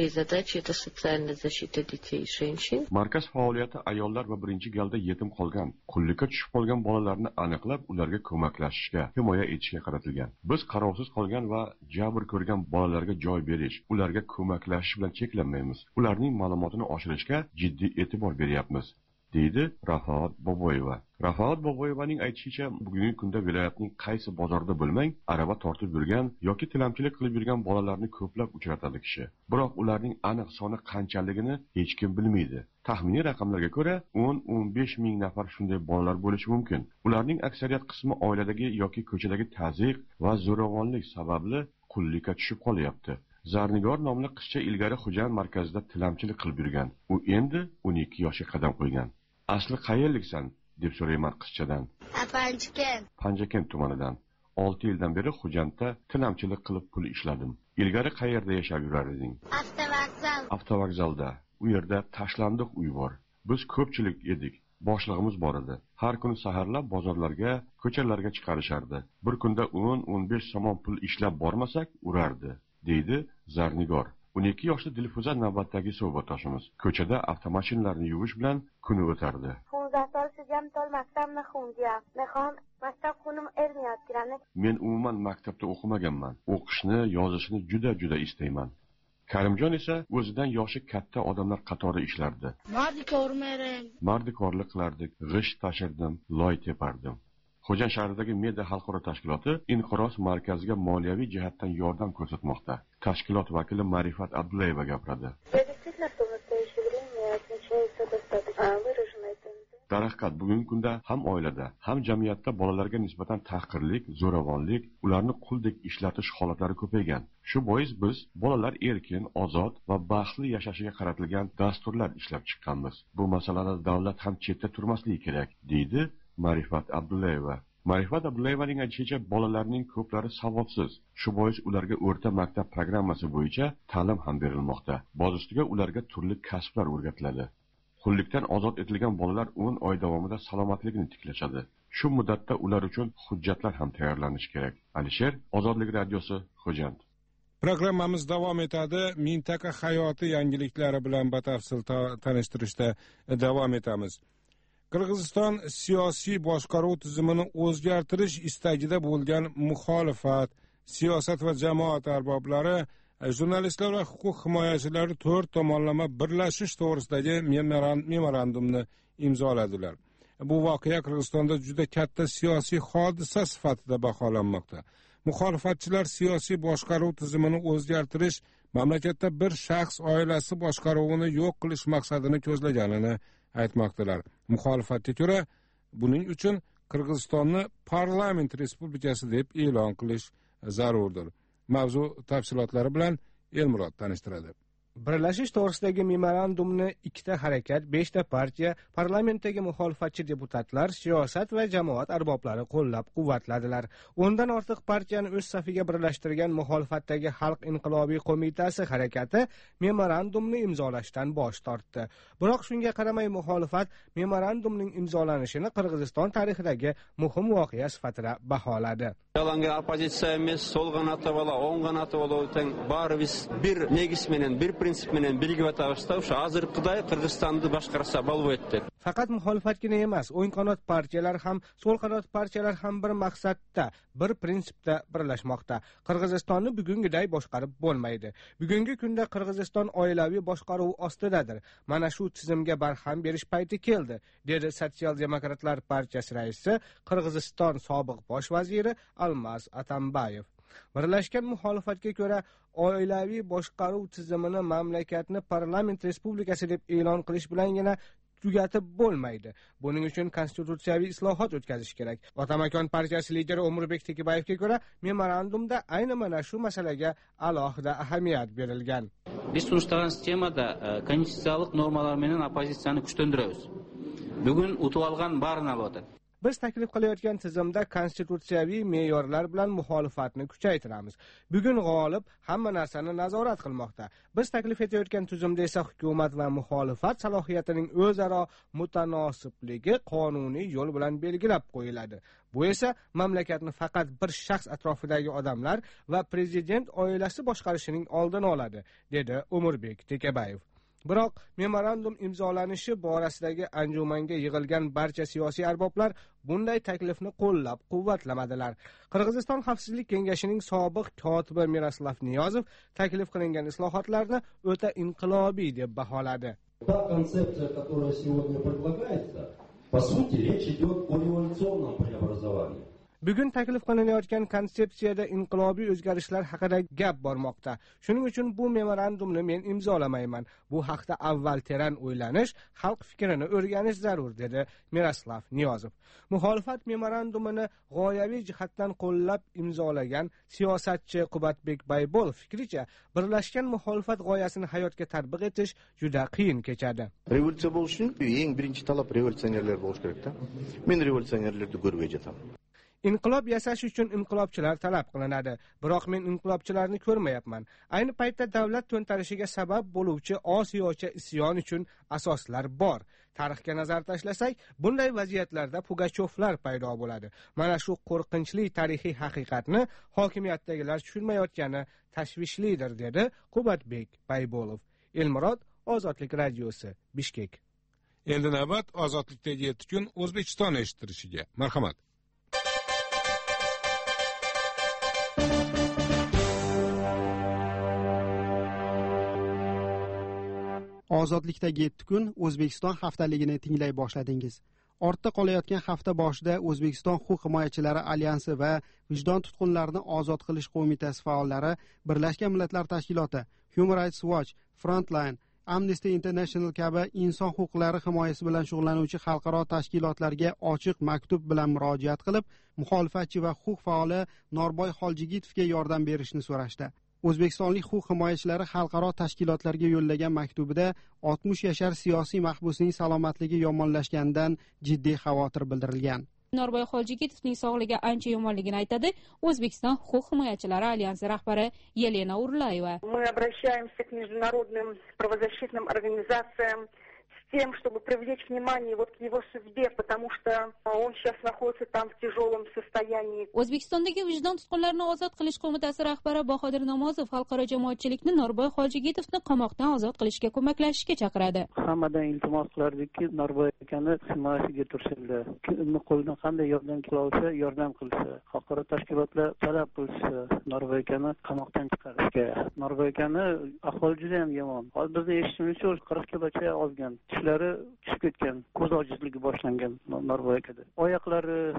Speaker 19: Markaz faoliyati ayollar va birinchi galda yetim qolgan, qullikka tushib qolgan bolalarni aniqlab, ularga ko'maklashishga, himoya etishga qaratilgan. Biz qarovsiz qolgan va jabr ko'rgan bolalarga joy berish, ularga ko'maklashish bilan cheklanmaymiz. Ularning ma'lumotini oshirishga jiddiy e'tibor beryapmiz, deydi Rafaat Boboyeva. Rafaat Boboyevaning aytishicha, bugungi kunda viloyatning qaysi bozorida bo'lmang, arava tortib yurgan yoki tilamchilik qilib yurgan bolalarni ko'plab uchratadi kishi. Biroq ularning aniq soni qanchaligini hech kim bilmaydi. Taxminiy raqamlarga ko'ra, 10-15 ming nafar shunday bolalar bo'lishi mumkin. Ularning aksariyat qismi oiladagi yoki ko'chadagi tazyiq va zo'ravonlik sababli qullikka tushib qolyapti. Zarnigor nomli qizcha ilgari Xo'jand markazida tilamchilik qilib yurgan. U endi 12 yoshga qadam qo'ygan. Asli qayerliksan deb so'rayman qizchadan. Panjakent tumanidan. 6 yildan beri Xo'jandda tilamchilik qilib pul ishladim. Ilgari qayerda yashab yurarding? Avtovokzalda. U yerda tashlandiq uy bor. Biz ko'pchilik edik. Boshlig'imiz bor edi. Har kuni saharlab bozorlarga, ko'chalarga chiqarishardi. Bir kunda 10-15 somon pul ishlab bormasak, urardi, deydi Zarnigor. 12 yoshli Dilfuza navbatdagi suhbatdoshimiz. Ko'chada avtomashinalarni yuvish bilan kuni o'tardi.
Speaker 20: 15 سال شدم تا maktab نخوندم. میخوام maktab xonum ermiyat giramni.
Speaker 19: Men umuman maktabda o'qimaganman. O'qishni, yozishni juda istayman. Karimjon esa o'zidan yoshi katta odamlar qatorida ishlardi. Mardikorlik qilardik, g'isht tashirdim, loy tepardim. Xo'jand shahridagi Media xalqaro tashkiloti inqiroz markaziga moliyaviy jihatdan yordam ko'rsatmoqda. Tashkilot vakili Ma'rifat Abdullayeva gapiradi. Darhaqiqat bugungi kunda ham oilada, ham jamiyatda bolalarga nisbatan tahqirlik, zo'ravonlik, ularni quldek ishlatish holatlari ko'paygan. Shu bois biz bolalar erkin, ozod va baxtli yashashiga qaratilgan dasturlar ishlab chiqqanmiz. Bu masalada davlat ham chetda turmasligi kerak, deydi Ma'rifat Abdullayeva. Ma'rifat Abdullayevaning aytishicha, bolalarning ko'plari savodsiz. Shu bois ularga o'rta maktab programmasi bo'yicha ta'lim ham berilmoqda. Boz ustiga ularga turli kasblar o'rgatiladi. Qullikdan ozod etilgan bolalar 10 oy davomida salomatligini tiklashadi. Shu muddatda ular uchun hujjatlar ham tayyorlanishi kerak. Alisher, Ozodlik radiosi, Xo'jand.
Speaker 1: Programmamiz davom etadi. Mintaqa hayoti yangiliklari bilan batafsil tanishtirishda davom etamiz. Qirg'iziston siyosiy boshqaruv tizimini o'zgartirish istagida bo'lgan muxolifat, siyosat va jamoat arboblari, jurnalistlar va huquq himoyachilari 4 tomonlama birlashish to'g'risidagi memorandumni imzoladilar. Bu voqea Qirg'izistonda juda katta siyosiy hodisa sifatida baholanmoqda. Muxolifatchilar siyosiy boshqaruv tizimini o'zgartirish, mamlakatda bir shaxs oilasi boshqaruvini yo'q qilish maqsadini ko'zlaganini aytmoqdalar. Muxolifatga ko'ra, buning uchun Qirg'izistonni parlament respublikasi deb e'lon qilish zarurdir. Mavzu tafsilotlari bilan Elmurod tanishtiradi.
Speaker 21: Birlashish to'g'risidagi memorandumni ikkita harakat, 5 ta partiya, parlamentdagi muxolifatchi deputatlar, siyosat va jamoat arboblari qo'llab-quvvatladilar. 10 dan ortiq partiyani o'z safiga birlashtirgan muxolifatdagi Xalq inqilobiy qo'mitasi harakati memorandumni imzolashdan bosh tortdi. Biroq shunga qaramay muxolifat memorandumning imzolanishini Qirg'iziston tarixidagi muhim voqea sifatida baholadi.
Speaker 22: Yalangi oppozitsiya emas, sol qanoti bola, o'ng qanoti bola, teng barimiz bir negis menen, bir prinsip menen birgib atabızda, o'sha hozirgiday Qirg'izistonni boshqarsa bo'ladi.
Speaker 21: Faqat muxolifatgina emas, o'ng qanot partiyalar ham, so'l qanot partiyalar ham bir maqsadda, bir prinsipda birlashmoqda. Qirg'izistonni bugungiday boshqarib bo'lmaydi. Bugungi kunda Qirg'iziston oilaviy boshqaruv ostidadir. Mana shu tizimga barham berish payti keldi, dedi Sotsial demokratlar partiyasi raisi, Qirg'iziston sobiq bosh vaziri Almaz Atambayev. Birlashgan muxolifatga ko'ra, oilaviy boshqaruv tizimini mamlakatni parlament respublikasi deb e'lon qilish bilangina tugatib bo'lmaydi. Buning uchun konstitutsiyaviy islohot o'tkazish kerak. Otamakon partiyasi lideri Umurbek Tekibayevga ko'ra, memorandumda ayni mana shu masalaga alohida ahamiyat berilgan.
Speaker 23: Biz tunuştagan sistemada konstitutsiyalik normalar menen oppozitsiyani kuchlantiramiz. Bugun utib olgan barini oladi.
Speaker 21: Biz taklif qilayotgan tizimda konstitutsiyaviy me'yorlar bilan muxolifatni kuchaytiramiz. Bugun g'olib hamma narsani nazorat qilmoqda. Biz taklif etayotgan tizimda esa hukumat va muxolifat salohiyatining o'zaro mutanosibligi qonuniy yo'l bilan belgilab qo'yiladi. Bu esa mamlakatni faqat bir shaxs atrofidagi odamlar va prezident oilasi boshqarishining oldini oladi, dedi Umurbek Tekibayev. Biroq memorandum imzolanishi borasidagi anjumanga yig'ilgan barcha siyosiy arboblar bunday taklifni qo'llab-quvvatlamadilar. Qirg'iziston Xavfsizlik kengashining sobiq kotibi Miroslav Niyozov taklif qilingan islohotlarni o'ta inqilobiy deb baholadi.
Speaker 24: Та концепция, которая сегодня предлагается, по сути, речь идет о революционном преобразовании.
Speaker 21: Bugun taklif qilinayotgan konsepsiyada inqilobiy o'zgarishlar haqida gap bormoqda. Shuning uchun bu memorandumni men imzolamayman. Bu haqda avval teran o'ylanish, xalq fikrini o'rganish zarur, dedi Miroslav Niyozov. Muxolifat memorandumini g'oyaviy jihatdan qo'llab imzolagan siyosatchi Qubatbek Baybolov fikricha, birlashgan muxolifat g'oyasini hayotga tatbiq etish juda qiyin kechadi.
Speaker 25: Revolyutsiya bo'lish uchun eng birinchi talab revolyutsionerlar bo'lish kerak-da. Men revolyutsionerlarni ko'rib yetaman.
Speaker 21: Inqilob yasash uchun inqilobchilar talab qilinadi. Biroq men inqilobchilarni ko'rmayapman. Ayni paytda davlat to'ntarishiga sabab bo'luvchi Osiyocha isyon uchun asoslar bor. Tarixga nazar tashlasak, bunday vaziyatlarda Pugachovlar paydo bo'ladi. Mana shu qo'rqinchli tarixiy haqiqatni hokimiyatdagilar tushunmayotgani tashvishlidir, dedi Qubatbek Baybolov. Elmurod, Ozodlik radiosi, Bishkek.
Speaker 1: Endi navbat ozodlikdagi 7 kun O'zbekiston eshittirishiga. Marhamat.
Speaker 26: Ozodlikdagi 7 kun O'zbekiston haftaligini tinglay boshladingiz. Ortda qolayotgan hafta boshida O'zbekiston huquq himoyachilari alyansi va vijdon tutqunlarini ozod qilish qo'mitasi faollari Birlashgan Millatlar Tashkiloti, Human Rights Watch, Frontline, Amnesty International kabi inson huquqlari himoyasi bilan shug'ullanuvchi xalqaro tashkilotlarga ochiq maktub bilan murojaat qilib, muxolifatchi va huquq faoli Norboy Xoljigitovga yordam berishni so'rashdi. O'zbekistonlik huquq himoyachilari xalqaro tashkilotlarga yo'llagan maktubida 60 yashar siyosiy mahbusning salomatligi yomonlashganidan jiddiy xavotir bildirilgan.
Speaker 2: Norboy Xoljigitovning sog'ligi ancha yomonligini aytadi O'zbekiston huquq himoyachilari alyansi rahbari Yelena Urlayeva.
Speaker 27: Мы обращаемся к международным правозащитным организациям с тем, чтобы привлечь внимание вот к его судьбе, потому что он сейчас находится там в тяжелом состоянии.
Speaker 2: O'zbekistondagi vijdon tutqunlarini ozod qilish qo'mitasi rahbari Bahodir Namozov xalqaro jamoatchilikni Norboy Xoljigitovni qamoqdan ozod qilishga ko'maklashishga chaqiradi.
Speaker 11: Hammadan iltimos qilardikki, Norboy akani himoyasiga tursinlar. Uni qo'lidan qanday yordam qila olsa, yordam qilsa, xalqaro tashkilotlar talab qilsa, Norboy akani qamoqdan chiqarishga. Norboy akani ahvoli juda ham yomon. Hozir bizni eshitishimizcha 40 gacha olgan. Tishlari tushib ketgan, ko'z ojizligi boshlangan Norboy akada. Oyoqlari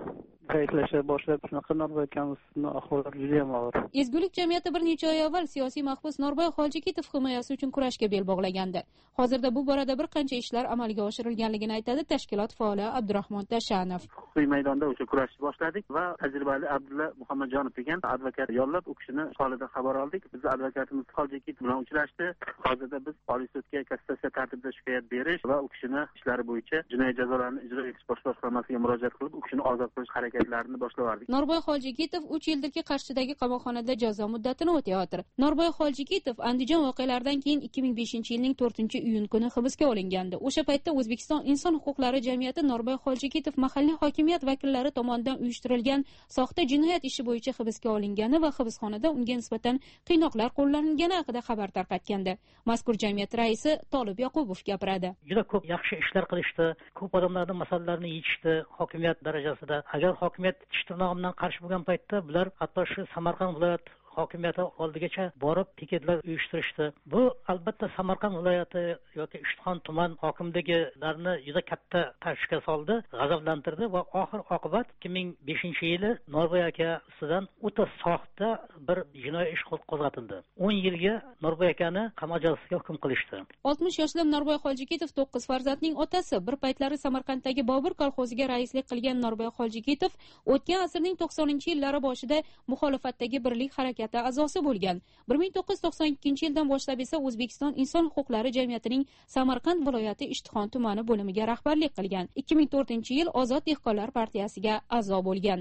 Speaker 11: zaiflasha boshlab, shunaqa Norboy akamizning ahvoli juda ham og'ir.
Speaker 2: Ezgulik jamiyati bir necha oy avval siyosiy mahbus Norboy Xoljikitov himoyasi uchun kurashga bel bog'lagandi. Hozirda bu borada bir qancha ishlar amalga oshirilganligini aytadi tashkilot faoli Abdurahmon Tashanov.
Speaker 3: Huquqiy maydonda o'sha kurashni boshladik va tajribali Abdulla Muhammadjonov degan advokat yollab, u kishini holidan xabar oldik. Biz advokatimiz Xoljikitov bilan uchrashdi. Hozirda biz Oliy sudga kassatsiya tartibida shikoyat berish va u kishini ishlari bo'yicha jinoyat jazolarini ijro etish bosh boshqarmasiga murojaat qilib, u kishini ozod qilish harakatlarini boshladik.
Speaker 2: Norboy Xoljikitov 3 yildirki Qarshidagi qamoqxonada jazo muddatini o'tayotir. Norboy Xoljikitov Andijon voqealaridan keyin 2005-yilning 4-iyun kuni hibsga olingandi. O'sha paytda O'zbekiston inson huquqlari jamiyati Norboy Xoljikitov mahalliy hokimiyat vakillari tomonidan uyushtirilgan soxta jinoyat ishi bo'yicha hibsga olingani va hibsxonada unga nisbatan qiynoqlar qo'llanilgani haqida xabar tarqatgandi. Mazkur jamiyat raisi Tolib Yoqubov gapiradi.
Speaker 4: Juda ko'p yaxshi ishlar qilishdi, ko'p odamlarning masalalarini yechishdi hokimiyat darajasida. Agar hokimiyat tish tirnog'i qarshi bo'lgan paytda bular hatto shu Samarqand viloyat hokimiyati oldigacha borib piketlar uyushtirishdi. Bu albatta Samarqand viloyati yoki Ishtixon tuman hokimligilarini juda katta tashvishga soldi, g'azablantirdi va oxir oqibat 2005-yili Norboy aka ustidan o'ta soxta bir jinoiy ish qo'zg'atildi. 10 yilga Norboy akani qamoq jazosiga hukm qilishdi.
Speaker 2: 60 yoshli Norboy Xoljikitov 9 farzandning otasi, bir paytlari Samarqanddagi Bobur kolxoziga raislik qilgan Norboy Xoljikitov o'tgan asrning 90-yillari boshida muxolifatdagi birlik harakati a'zosi bo'lgan. 1992-yildan boshlab esa O'zbekiston inson huquqlari jamiyatining Samarqand viloyati Ishtixon tumani bo'limiga rahbarlik qilgan. 2004-yil Ozod dehqonlar partiyasiga a'zo bo'lgan.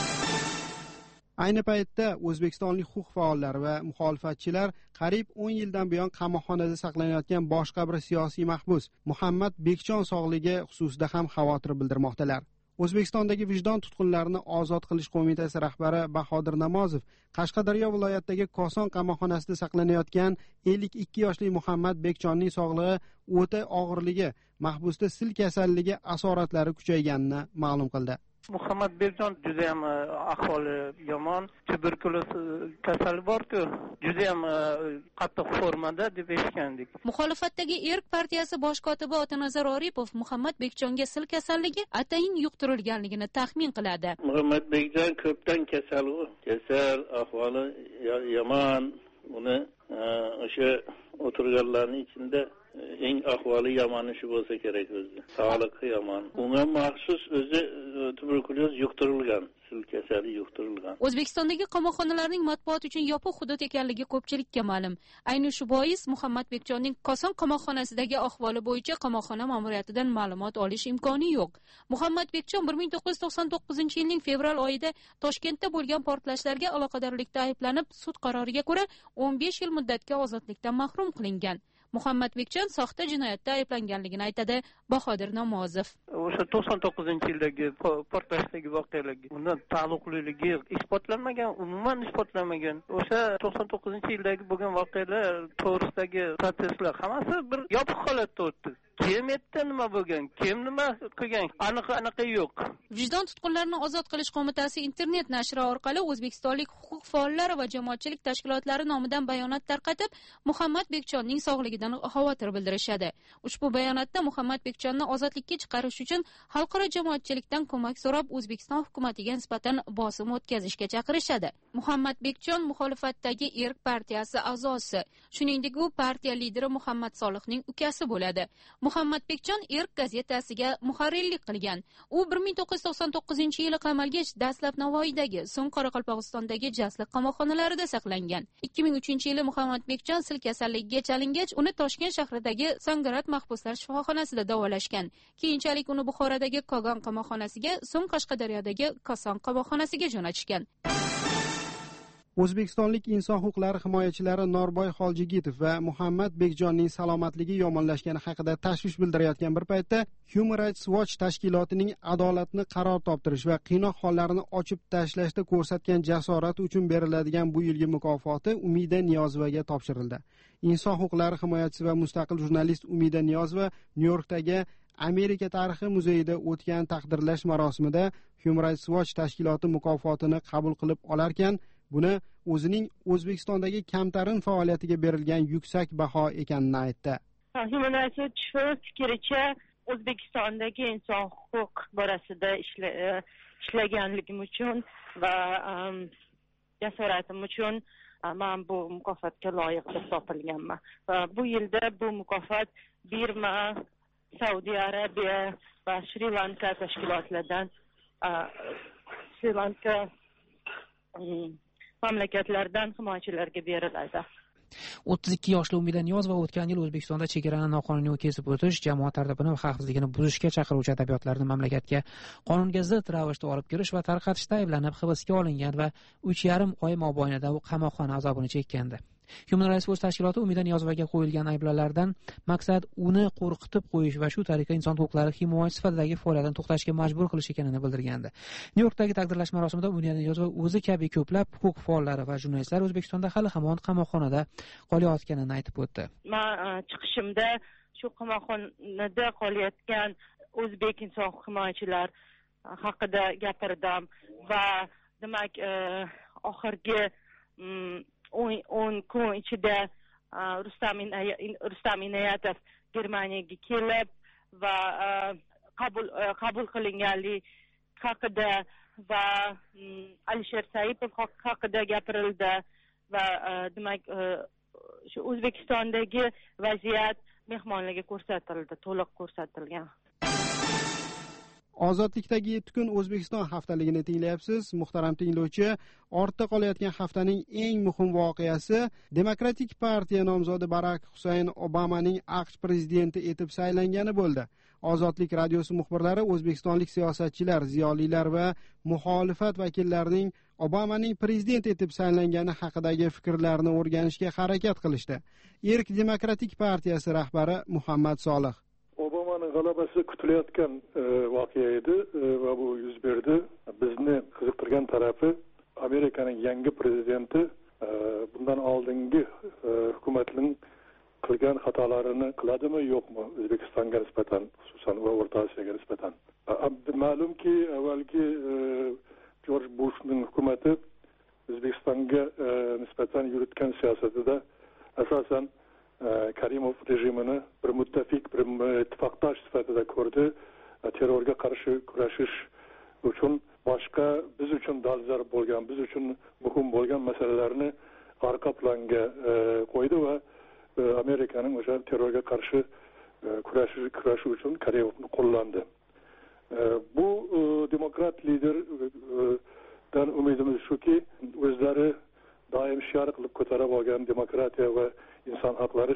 Speaker 26: Ayni paytda o'zbekistonlik huquq faollari va muxolifatchilar qariyb 10 yildan buyon qamoqxonada saqlanayotgan boshqa bir siyosiy mahbus Muhammad Bekjon sog'ligi xususida ham xavotir bildirmoqdalar. O'zbekistondagi vijdon tutqunlarini ozod qilish qo'mitasi rahbari Bahodir Namozov Qashqadaryo viloyatidagi Koson qamoqxonasida saqlanayotgan 52 yoshli Muhammad Bekjonning sog'lig'i o'ta og'irligi, mahbusda sil kasalligi asoratlari kuchayganini ma'lum qildi.
Speaker 11: Muhammad Bekjon juda ham ahvoli yomon, tuberkuloz kasali bor-ku, juda ham qattiq formada deb eshitgandik.
Speaker 2: Muxolifatdagi Erk partiyasi bosh kotibi Otanazar Oripov Muhammad Bekjonga sil kasalligi atayin yuqtirilganligini taxmin qiladi.
Speaker 5: Muhammad Bekjon ko'pdan kasal, ahvoli yomon. Uni o'sha o'tirganlarning ichida eng ahvoli yomoni shu bo'lsa kerak o'zi. Sog'lig'i yomon. Unga maxsus o'zi tuberkuloz yuqtirilgan, sil kasali yuqtirilgan.
Speaker 2: O'zbekistondagi qamoqxonalarning matbuot uchun yopiq hudud ekanligi ko'pchilikka ma'lum. Ayni shu bois Muhammad Bekjonning Koson qamoqxonasidagi ahvoli bo'yicha qamoqxona ma'muriyatidan ma'lumot olish imkoni yo'q. Muhammad Bekjon 1999-yilning fevral oyida Toshkentda bo'lgan portlashlarga aloqadorlikda ayblanib, sud qaroriga ko'ra 15 yil muddatga ozodlikdan mahrum qilingan. Muhammad Bekjon soxta jinoyatda ayblanganligini aytadi Bahodir Namozov.
Speaker 11: O'sha 99-yildagi portlashdagi voqealarga undan taalluqliligi isbotlanmagan, umuman isbotlanmagan. O'sha 99-yildagi bo'lgan voqealar to'g'risidagi protsesslar hammasi bir yopiq holatda o'tdi. Kim etdi, nima bo'lgan, kim nima qilgan, aniq yo'q.
Speaker 2: Vijdon tutqunlarini ozod qilish qo'mitasi internet nashri orqali o'zbekistonlik huquq faollari va jamoatchilik tashkilotlari nomidan bayonot tarqatib, Muhammad Bekjonning sog'ligidan xavotir bildirishadi. Ushbu bayonotda Muhammad Bekjonni ozodlikka chiqarish uchun xalqaro jamoatchilikdan ko'mak so'rab O'zbekiston hukumatiga nisbatan bosim o'tkazishga chaqirishadi. Muhammad Bekjon muxolifatdagi Erk partiyasi a'zosi, shuningdek u partiya lideri Muhammad Solihning ukasi bo'ladi. Muhammad Bekjon Erk gazetasiga muharrirlik qilgan. U 1999-yili qamalgach dastlab Navoiydagi, so'ng Qoraqalpog'istondagi Jasliq qamoqxonalarida saqlangan. 2003-yili Muhammad Bekjon sil kasalligiga chalingach, uni Toshkent shahridagi Sangarat mahbuslar shifoxonasida davolashgan. Keyinchalik uni Buxorodagi Kogon qamoqxonasiga, so'ng Qashqadaryodagi Koson qamoqxonasiga jo'natishgan.
Speaker 26: O'zbekistonlik inson huquqlari himoyachilari Norboy Xoljigitov va Muhammad Bekjonning salomatligi yomonlashgani haqida tashvish bildirayotgan bir paytda Human Rights Watch tashkilotining adolatni qaror toptirish va qiynoq hollarini ochib tashlashda ko'rsatgan jasorati uchun beriladigan bu yilgi mukofoti Umida Niyozovaga topshirildi. Inson huquqlari himoyachisi va mustaqil jurnalist Umida Niyozova Nyu-Yorkdagi Amerika tarixi muzeyida o'tgan taqdirlash marosimida Human Rights Watch tashkiloti mukofotini qabul qilib olarkan, buni o'zining O'zbekistondagi kamtarin faoliyatiga berilgan yuksak baho ekanini aytdi.
Speaker 6: Human Rights Watch fikricha O'zbekistondagi inson huquq borasida ishlaganligim uchun va jasoratim uchun men bu mukofotga loyiq deb topilganman. Va bu yilda bu mukofot Birma, Saudiya Arabiya va Shri Lanka tashkilotlaridan Shri Lanka mamlakatlaridan himoyachilarga beriladi.
Speaker 7: 32 yoshli Umida Niyozova o'tgan yil O'zbekistonda chegarani noqonuniy kesib o'tish, jamoat tartibini va xavfsizligini buzishga chaqiruvchi adabiyotlarni mamlakatga qonunga zid ravishda olib kirish va tarqatishda ayblanib hibsga olingan va 3,5 oy mobaynida qamoqxona azobini chekkandi. Human Rights Watch tashkiloti Umida Niyozovaga qo'yilgan ayblovlardan maqsad uni qo'rqitib qo'yish va shu tariqa inson huquqlari himoyachi sifatidagi faoliyatini to'xtatishga majbur qilish ekanini bildirgandi. Nyu-Yorkdagi taqdirlash marosimida Umida Niyozova o'zi kabi ko'plab huquq faollari va jurnalistlar O'zbekistonda hali hamon qamoqxonada qolayotganini aytib o'tdi.
Speaker 6: Men chiqishimda shu qamoqxonada qolayotgan o'zbek inson huquq himoyachilar haqida gapirdim va demak oxirgi 10 kun ichida Rustam Inoyatov Germaniyaga kelib va qabul qilinganlik haqida va Alisher Saipov haqida gapirildi va demak shu O'zbekistondagi vaziyat mehmonlarga ko'rsatildi, to'liq ko'rsatilgan.
Speaker 26: Ozodlikdagi 7 kun O'zbekiston haftaligini tinglayapsiz. Muhtaram tinglovchi, ortda qolayotgan haftaning eng muhim voqeasi Demokratik partiya nomzodi Barak Husayn Obamaning AQSh prezidenti etib saylangani bo'ldi. Ozodlik radiosi muxbirlari o'zbekistonlik siyosatchilar, ziyolilar va muxolifat vakillarining Obamaning prezident etib saylangani haqidagi fikrlarini o'rganishga harakat qilishdi. Erk Demokratik partiyasi rahbari Muhammad Solih:
Speaker 8: Obama'nın g'alabasi kutilayotgan voqea edi va bu yuz berdi. Bizni qiziqtirgan tarafi Amerikaning yangi prezidenti bundan oldingi hukumatning qilgan xatolarini qiladimi yo'qmi O'zbekistonga nisbatan, xususan va O'rta Osiyoga nisbatan. Ma'lumki, avvalgi George Bushning hukumati O'zbekistonga nisbatan yuritgan siyosatida asosan Karimov rejimini bir muttafik, bir ittifoqdosh sifatida ko'rdi. Terrorga qarshi kurashish uchun boshqa biz uchun dolzarb bo'lgan, biz uchun muhim bo'lgan masalalarni orqa planga qo'ydi va Amerikaning o'sha terrorga qarshi kurashi uchun Karimovni qo'llandi. Bu demokrat liderdan umidimiz shuki, o'zlari doim shior qilib ko'tarib olgan demokratiya va inson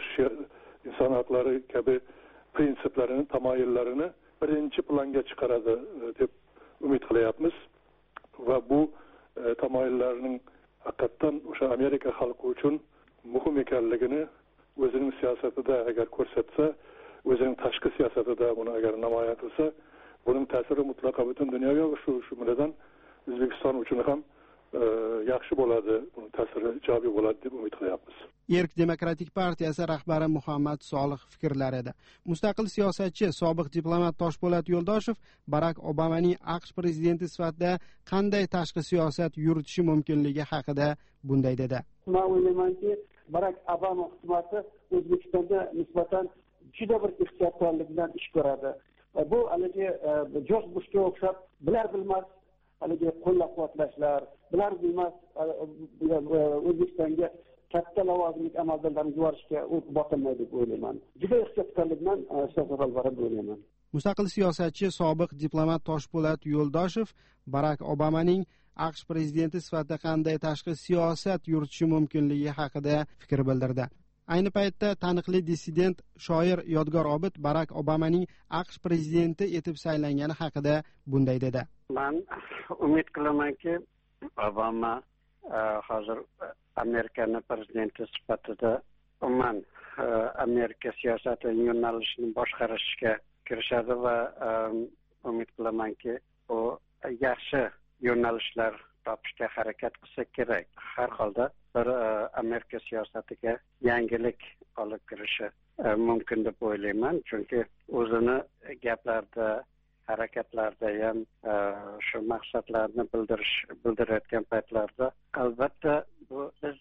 Speaker 8: haqlari kabi prinsiplarini, tamoyillarini birinchi planga chiqaradi deb umid qilyapmiz va bu tamoyillarning haqiqatan o'sha Amerika xalqi uchun muhim ekanligini o'zining siyosatida agar ko'rsatsa, o'zining tashqi siyosatida buni agar namoyon qilsa, buning ta'siri mutlaqo butun dunyoga va shu jumladan O'zbekiston uchun ham yaxshi bo'ladi, buning ta'siri ijobiy bo'ladi deb umid qilyapmiz.
Speaker 26: Erk Demokratik partiyasi rahbari Muhammad Solih fikrlar edi. Mustaqil siyosatchi, sobiq diplomat Toshpo'lat Yo'ldoshev Barak Obamaning AQSh prezidenti sifatida qanday tashqi siyosat yuritishi mumkinligi haqida bunday dedi:
Speaker 9: Men o'ylaymanki, Barak Obama hukumati O'zbekistonga nisbatan juda bir ehtiyotkorlik bilan ish ko'radi. Bu haligi George Bushga o'xshab bilar-bilmas haligi qo'llab-quvvatlashlar, bilar-bilmas O'zbekistonga katta lavozimli amaldorlarni yuborishga botinmaydi deb o'ylayman. Juda ehtiyotkorlik bilan siyosat olib boradi deb o'ylayman.
Speaker 26: Mustaqil siyosatchi, sobiq diplomat Toshpo'lat Yo'ldoshev Barak Obamaning AQSh prezidenti sifatida qanday tashqi siyosat yuritishi mumkinligi haqida fikr bildirdi. Ayni paytda taniqli dissident shoir Yodgor Obid Barak Obamaning AQSh prezidenti etib saylangani haqida bunday dedi:
Speaker 10: Men umid qilamanki, Obama hozir Amerikaning prezidenti sifatida umuman Amerika siyosati yo'nalishini boshqarishga kirishadi va umid qilamanki, u yaxshi yo'nalishlar topishga harakat qilsa kerak. Har holda bir Amerika siyosatiga yangilik olib kirishi mumkin deb o'ylayman, chunki o'zini gaplarda, harakatlarda ham shu maqsadlarni bildirayotgan paytlarda albatta biz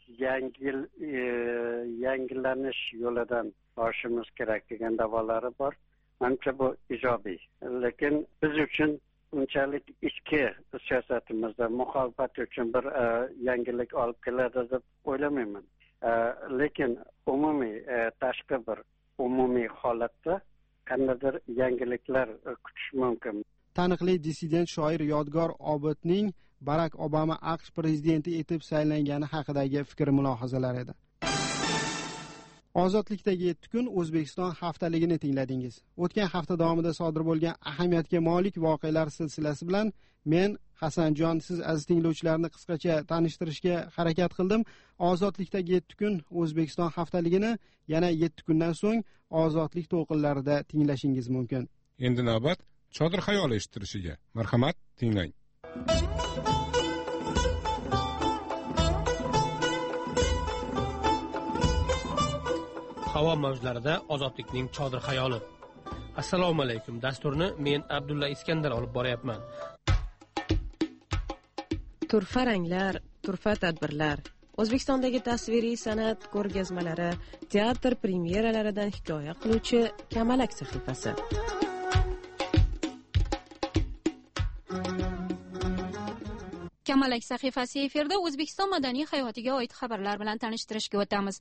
Speaker 10: yangilanish yo'lidan borishimiz kerak degan davolari bor. Menimcha bu ijobiy. Lekin biz uchun unchalik ichki siyosatimizda muxolifat uchun bir yangilik olib keladi deb o'ylamayman. Lekin umumiy tashqi bir umumiy holatda qandaydir yangiliklar kutish mumkin.
Speaker 26: Taniqli dissident shoir Yodgor Obidning Barak Obama AQSh prezidenti etib saylangani haqidagi fikr-mulohazalar edi. Ozodlikdagi 7 kun O'zbekiston haftaligini tingladingiz. O'tgan hafta davomida sodir bo'lgan ahamiyatga molik voqealar silsilasi bilan men Hasanjon siz aziz tinglovchilarni qisqacha tanishtirishga harakat qildim. Ozodlikdagi 7 kun O'zbekiston haftaligini yana 7 kundan so'ng ozodlik to'lqinlarida tinglashingiz mumkin.
Speaker 1: Endi navbat Chodir xayoli eshittirishiga. Marhamat, tinglang.
Speaker 12: Havo mavjlarida ozodlikning chodir xayoli. Assalomu alaykum. Dasturni men Abdulla Iskandar olib boryapman.
Speaker 13: Turfa ranglar, turfa tadbirlar, O'zbekistondagi tasviriy san'at ko'rgazmalari, teatr premyeralaridan hikoya qiluvchi Kamalak sahifasi.
Speaker 2: Kamalak sahifasi efirda O'zbekiston madaniy hayotiga oid xabarlar bilan tanishtirishga o'tamiz.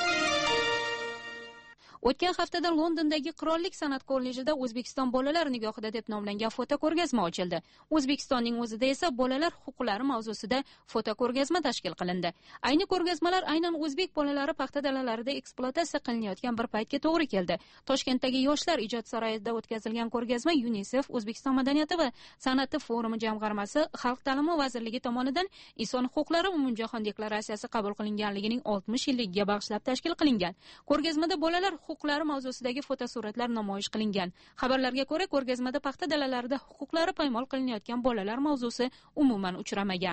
Speaker 2: O'tgan haftada Londondagi Qirollik san'at kollejida O'zbekiston bolalar nigohida deb nomlangan fotoko'rgazma ochildi. O'zbekistonning o'zida esa bolalar huquqlari mavzusida fotoko'rgazma tashkil qilindi. Ayni ko'rgazmalar aynan o'zbek bolalari paxta dalalarida ekspluatatsiya qilinayotgan bir paytga to'g'ri keldi. Toshkentdagi Yoshlar ijod saroyida o'tkazilgan ko'rgazma UNICEF O'zbekiston madaniyati va san'ati forumi jamg'armasi Xalq ta'limi vazirligi tomonidan Inson huquqlari umumjahon deklaratsiyasi qabul qilinganligining 60 yilligiga bag'ishlab tashkil qilingan. Ko'rgazmada bolalar huquqlari mavzusidagi fotosuratlar namoyish qilingan. Xabarlarga ko'ra, ko'rgazmada paxta dalalarida huquqlari poymol qilinayotgan bolalar mavzusi umuman uchramagan.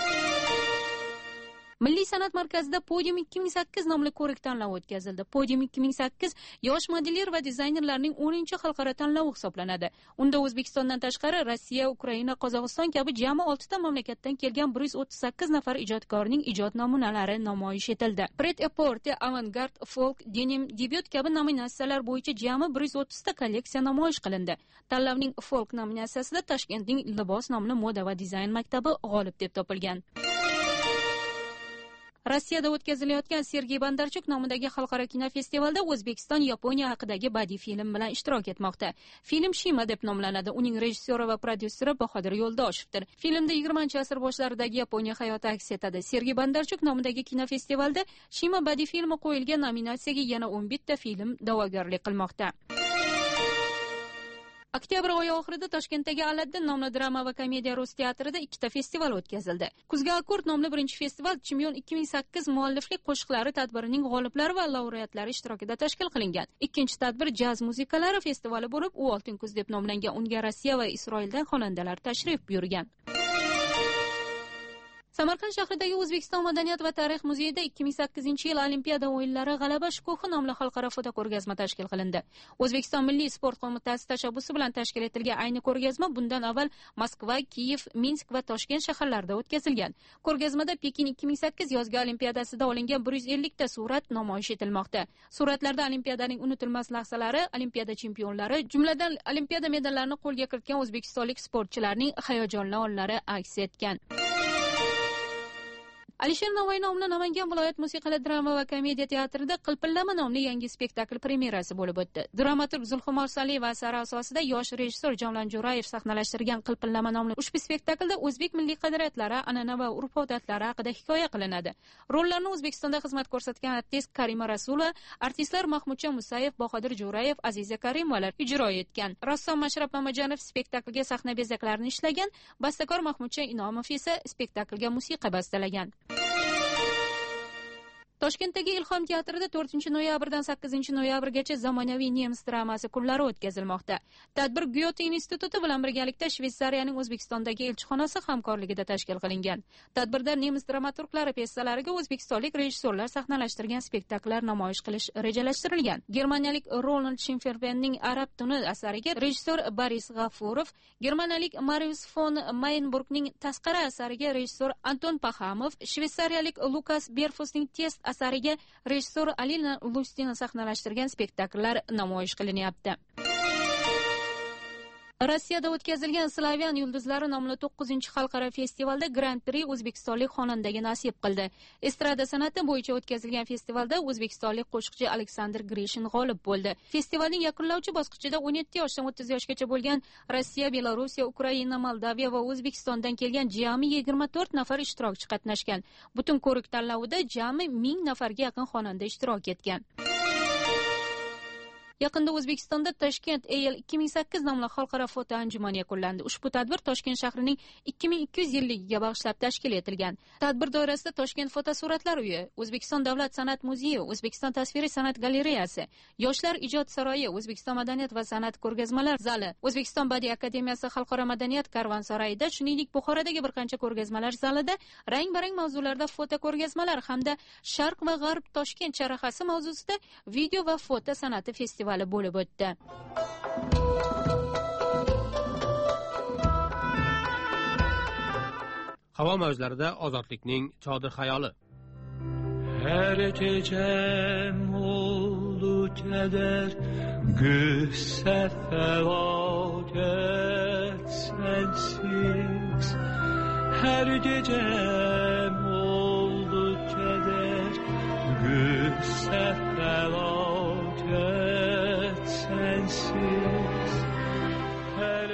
Speaker 2: Milliy san'at markazida Podium 2008 nomli ko'rik tanlovi o'tkazildi. Podium 2008 yosh modelyer va dizaynerlarning 10-xalqaro tanlovi hisoblanadi. Unda O'zbekistondan tashqari Rossiya, Ukraina, Qozog'iston kabi jami 6 ta mamlakatdan kelgan 138 nafar ijodkorning ijod namunalari namoyish etildi. Pret-a-porter, avangard, folk, denim, debyut kabi nominatsiyalar bo'yicha jami 130 ta kolleksiya namoyish qilindi. Tanlovning folk nominatsiyasida Toshkentning Libos nomli moda va dizayn maktabi g'olib deb topilgan. Rossiyada o'tkazilayotgan Sergey Bondarchuk nomidagi xalqaro kinofestivalda O'zbekiston Yaponiya haqidagi badiiy film bilan ishtirok etmoqda. Film Shima deb nomlanadi. Uning rejissyori va prodyuseri Bahodir Yo'ldoshevdir. Filmda 20-asr boshlaridagi Yaponiya hayoti aks etadi. Sergey Bondarchuk nomidagi kinofestivalda Shima badiiy filmi qo'yilgan nominatsiyaga yana 11 ta film da'vogarlik qilmoqda. Oktyabr oyi oxirida Toshkentdagi Aladdin nomli drama va komediya rus teatrida 2 ta festival o'tkazildi. Kuzgi akkord nomli birinchi festival Chimyon 2008 mualliflik qo'shiqlari tadbirining g'oliblari va laureatlari ishtirokida tashkil qilingan. Ikkinchi tadbir jaz musikalari festivali bo'lib, u Oltin kuz deb nomlangan. Unga Rossiya va Isroildan xonandalar tashrif buyurgan. Samarqand shahridagi O'zbekiston madaniyat va tarix muzeyida 2008-yil Olimpiada o'yinlari G'alaba shukuhi nomli xalqaro fotoko'rgazma tashkil qilindi. O'zbekiston Milliy sport qo'mitasi tashabbusi bilan tashkil etilgan ayni ko'rgazma bundan avval Moskva, Kiyev, Minsk va Toshkent shaharlarida o'tkazilgan. Ko'rgazmada Pekin 2008 yozgi olimpiadasida olingan 150 ta surat namoyish etilmoqda. Suratlarda olimpiadaning unutilmas lahzalari, olimpiada chempionlari, jumladan olimpiada medallarini qo'lga kiritgan o'zbekistonlik sportchilarning hayajonli onlari aks etgan. Alisher Navoiy nomli Namangan viloyat musiqali drama va komediya teatrida Qilpillama nomli yangi spektakl premyerasi bo'lib o'tdi. Dramaturg Zulxumor Saliyeva asari asosida yosh rejissor Jamlon Jo'rayev sahnalashtirgan Qilpillama nomli ushbu spektaklda o'zbek milliy qadriyatlari, an'ana va urf-odatlari haqida hikoya qilinadi. Rollarni O'zbekistonda xizmat ko'rsatgan artist Karima Rasulova, artistlar Mahmudjon Musayev, Bahodir Jo'rayev, Aziza Karimovalar ijro etgan. Rassom Mashrab Mamajonov spektaklga sahna bezaklarini ishlagan, bastakor Mahmudjon Inomov esa spektaklga musiqa bastalagan. Toshkentdagi Ilhom teatrida 4-noyabrdan 8-noyabrgacha zamonaviy nemis dramasi kunlari o'tkazilmoqda. Tadbir Goethe instituti bilan birgalikda Shveysariyaning O'zbekistondagi elchixonasi hamkorligida tashkil qilingan. Tadbirda nemis dramaturglari pyesalariga o'zbekistonlik rejissyorlar sahnalashtirgan spektakllar namoyish qilish rejalashtirilgan. Germaniyalik Ronald Schimferbenning Arab tuni asariga rejissyor Boris G'afurov, germaniyalik Marius von Mayenburgning Tasqara asariga rejissyor Anton Paxamov, shveysariyalik Lukas Berfusning Test asariga rejissyor Alina Lustina sahnalashtirgan spektakllar namoyish qilinyapti. Rossiyada o'tkazilgan Slavyan yulduzlari nomli 9-xalqaro festivalda Grand Prix o'zbekistonlik xonandaga nasib qildi. Estrada san'ati bo'yicha o'tkazilgan festivalda o'zbekistonlik qo'shiqchi Aleksandr Grishin g'olib bo'ldi. Festivalning yakunlovchi bosqichida 17 yoshdan 30 yoshgacha bo'lgan Rossiya, Belorussiya, Ukraina, Moldaviya va O'zbekistondan kelgan jami 24 nafar ishtirokchi qatnashgan. Butun ko'rik tanlovida jami 1000 nafarga yaqin xonanda ishtirok etgan. Yaqinda O'zbekistonda Toshkent AL 2008 nomli xalqaro foto anjumani yakunlandi. Ushbu tadbir Toshkent shahrining 2200 yilligiga bag'ishlab tashkil etilgan. Tadbir doirasida Toshkent fotosuratlar uyi, O'zbekiston davlat san'at muzeyi, O'zbekiston tasviriy san'at galereyasi, Yoshlar ijod saroyi, O'zbekiston madaniyat va san'at ko'rgazmalar zali, O'zbekiston badiiy akademiyasi xalqaro madaniyat karvonsaroyida, shuningdek Buxorodagi bir qancha ko'rgazmalar zalida rang-barang mavzularda foto ko'rgazmalar hamda Sharq va G'arb Toshkent chorrahasi mavzusida video va foto san'ati festivali bo'lib o'tdi.
Speaker 12: Havo mavjlarida ozodlikning chodir xayoli.
Speaker 14: Her gecem oldu keder, güsse felaket sensiz. Her gecem oldu keder, güsse felaket sensiz. Her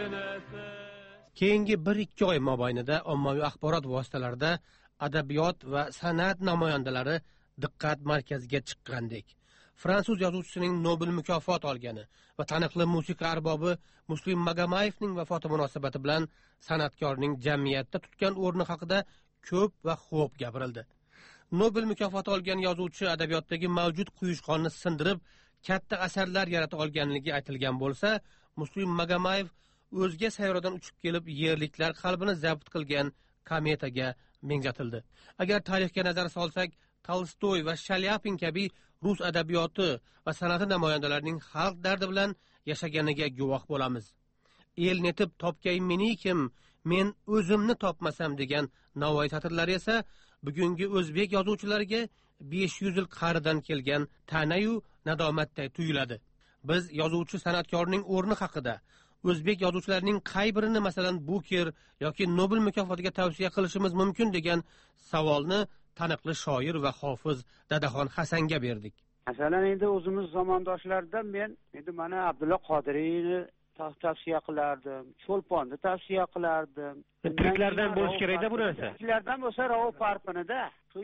Speaker 12: Keyingi 1-2 oy mobaynida ommaviy axborot vositalarida adabiyot va san'at namoyandalari diqqat markaziga chiqqandek. Fransuz yozuvchisining Nobel mukofoti olgani va taniqli musiqa arbobi Muslim Magamayevning vafoti munosabati bilan san'atkorning jamiyatda tutgan o'rni haqida ko'p va xo'p gapirildi. Nobel mukofoti olgan yozuvchi adabiyotdagi mavjud quyushqonni sindirib, katta asarlar yarata olganligi aytilgan bo'lsa, Muslim Magamayev o'zga sayyoradan uchib kelib yerliklar qalbini zabt qilgan kometaga mengzatildi. Agar tarixga nazar solsak, Tolstoy va Shalyapin kabi rus adabiyoti va san'ati namoyandalarining xalq dardi bilan yashaganiga guvoh bo'lamiz. El netib topgay menikim, men o'zimni topmasam degan Navoiy satrlari esa bugungi o'zbek yozuvchilariga 500 yil qaridan kelgan ta'nayu nadomatday tuyuladi. Biz yozuvchi san'atkorning o'rni haqida, o'zbek yozuvchilarining qay birini masalan Buker yoki Nobel mukofotiga tavsiya qilishimiz mumkin degan savolni taniqli shoir va hofiz Dadaxon Hasanga berdik.
Speaker 15: Masalan, endi o'zimiz zamondoshlardan men endi mana Abdulla Qodiriyni tavsiya qilardim, Cho'lponni tavsiya qilardim.
Speaker 12: Turklardan bo'lish kerak-da bu narsa.
Speaker 15: Turklardan bo'lsa Rauf Parpinida, shu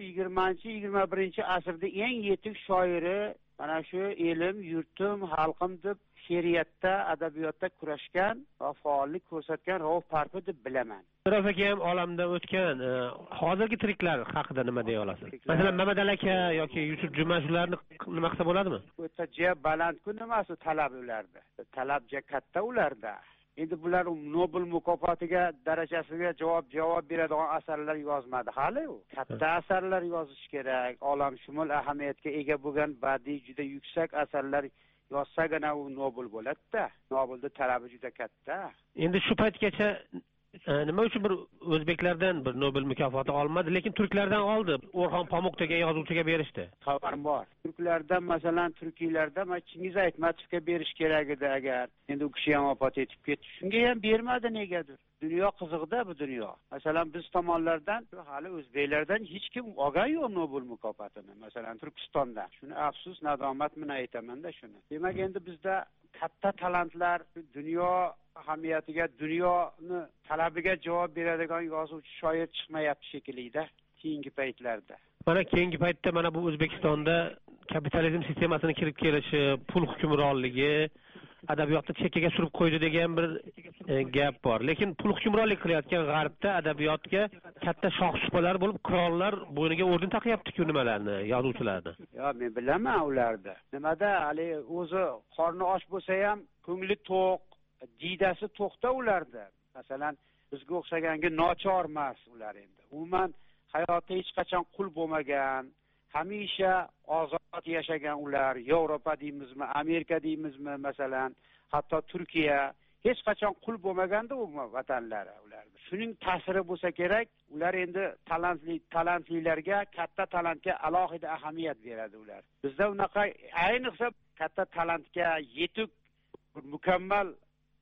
Speaker 15: 20-21 asrda eng yetuk shoiri, mana shu elim, yurtim, xalqim deb she'riyatda, adabiyotda kurashgan va faollik ko'rsatgan Rauf Parfi deb bilaman.
Speaker 12: Rauf aka ham olamda o'tgan, hozirgi tiriklar haqida nima deya olasiz? Masalan, Mamadali aka yoki Yusuf Juma shularni nima qilsa bo'ladimi?
Speaker 15: O'ta juda baland-ku nimasi talab ularda. Talab juda katta ularda. Endi bular Nobel mukofotiga darajasiga javob beradigan asarlar yozmadi hali u. Katta asarlar yozish kerak. Olamshumul ahamiyatga ega bo'lgan badiiy juda yuksak asarlar yozsagina u Nobel bo'ladi-da. Nobelda talabi juda katta.
Speaker 12: Endi shu paytgacha nima uchun bir o'zbeklardan bir Nobel mukofoti olmadi, lekin turklardan oldi. O'rxon Pamuk degan yozuvchiga berishdi.
Speaker 15: Xabarim bor. Turklardan, masalan, turkiylardan Chingiz Aytmatovga berish kerak edi agar. Endi u kishi ham vafot etib ketdi. Shunga ham bermadi negadir? Dunyo qiziqda bu dunyo. Masalan, biz tomonlardan hali o'zbeklardan hech kim olgan yo'q Nobel mukofotini. Masalan, Turkistonda. Shuni afsus, nadomat bilan aytaman-da shuni. Demak, endi bizda katta talantlar, dunyo ahamiyatiga, dunyoni talabiga javob beradigan yozuvchi, shoir chiqmayapti shekilli-da keyingi paytlarda.
Speaker 12: Mana keyingi paytda mana bu O'zbekistonda kapitalizm sistemasining kirib kelishi, pul hukmronligi adabiyotni chekkaga surib qo'ydi degan bir gap bor. Lekin pul hukmronlik qilayotgan G'arbda adabiyotga katta shoh-supalar bo'lib, qirollar bo'yniga o'rin taqyapti-ku nimalarni, yozuvchilarni.
Speaker 15: Yo, men bilaman ularni. Nimada hali o'zi qorni och bo'lsa ham ko'ngli to'q, diydasi to'qda ularda. Masalan, bizga o'xshaganga nochor emas ular endi. Umuman hayotda hech qachon qul bo'lmagan, hamisha ozod yashagan ular. Yevropa deymizmi, Amerika deymizmi, masalan, hatto Turkiya hech qachon qul bo'lmaganda u vatanlari ular. Shuning ta'siri bo'lsa kerak, ular endi talantlilarga, katta talantga alohida ahamiyat beradi ular. Bizda unaqa ayniqsa katta talantga yetuk mukammal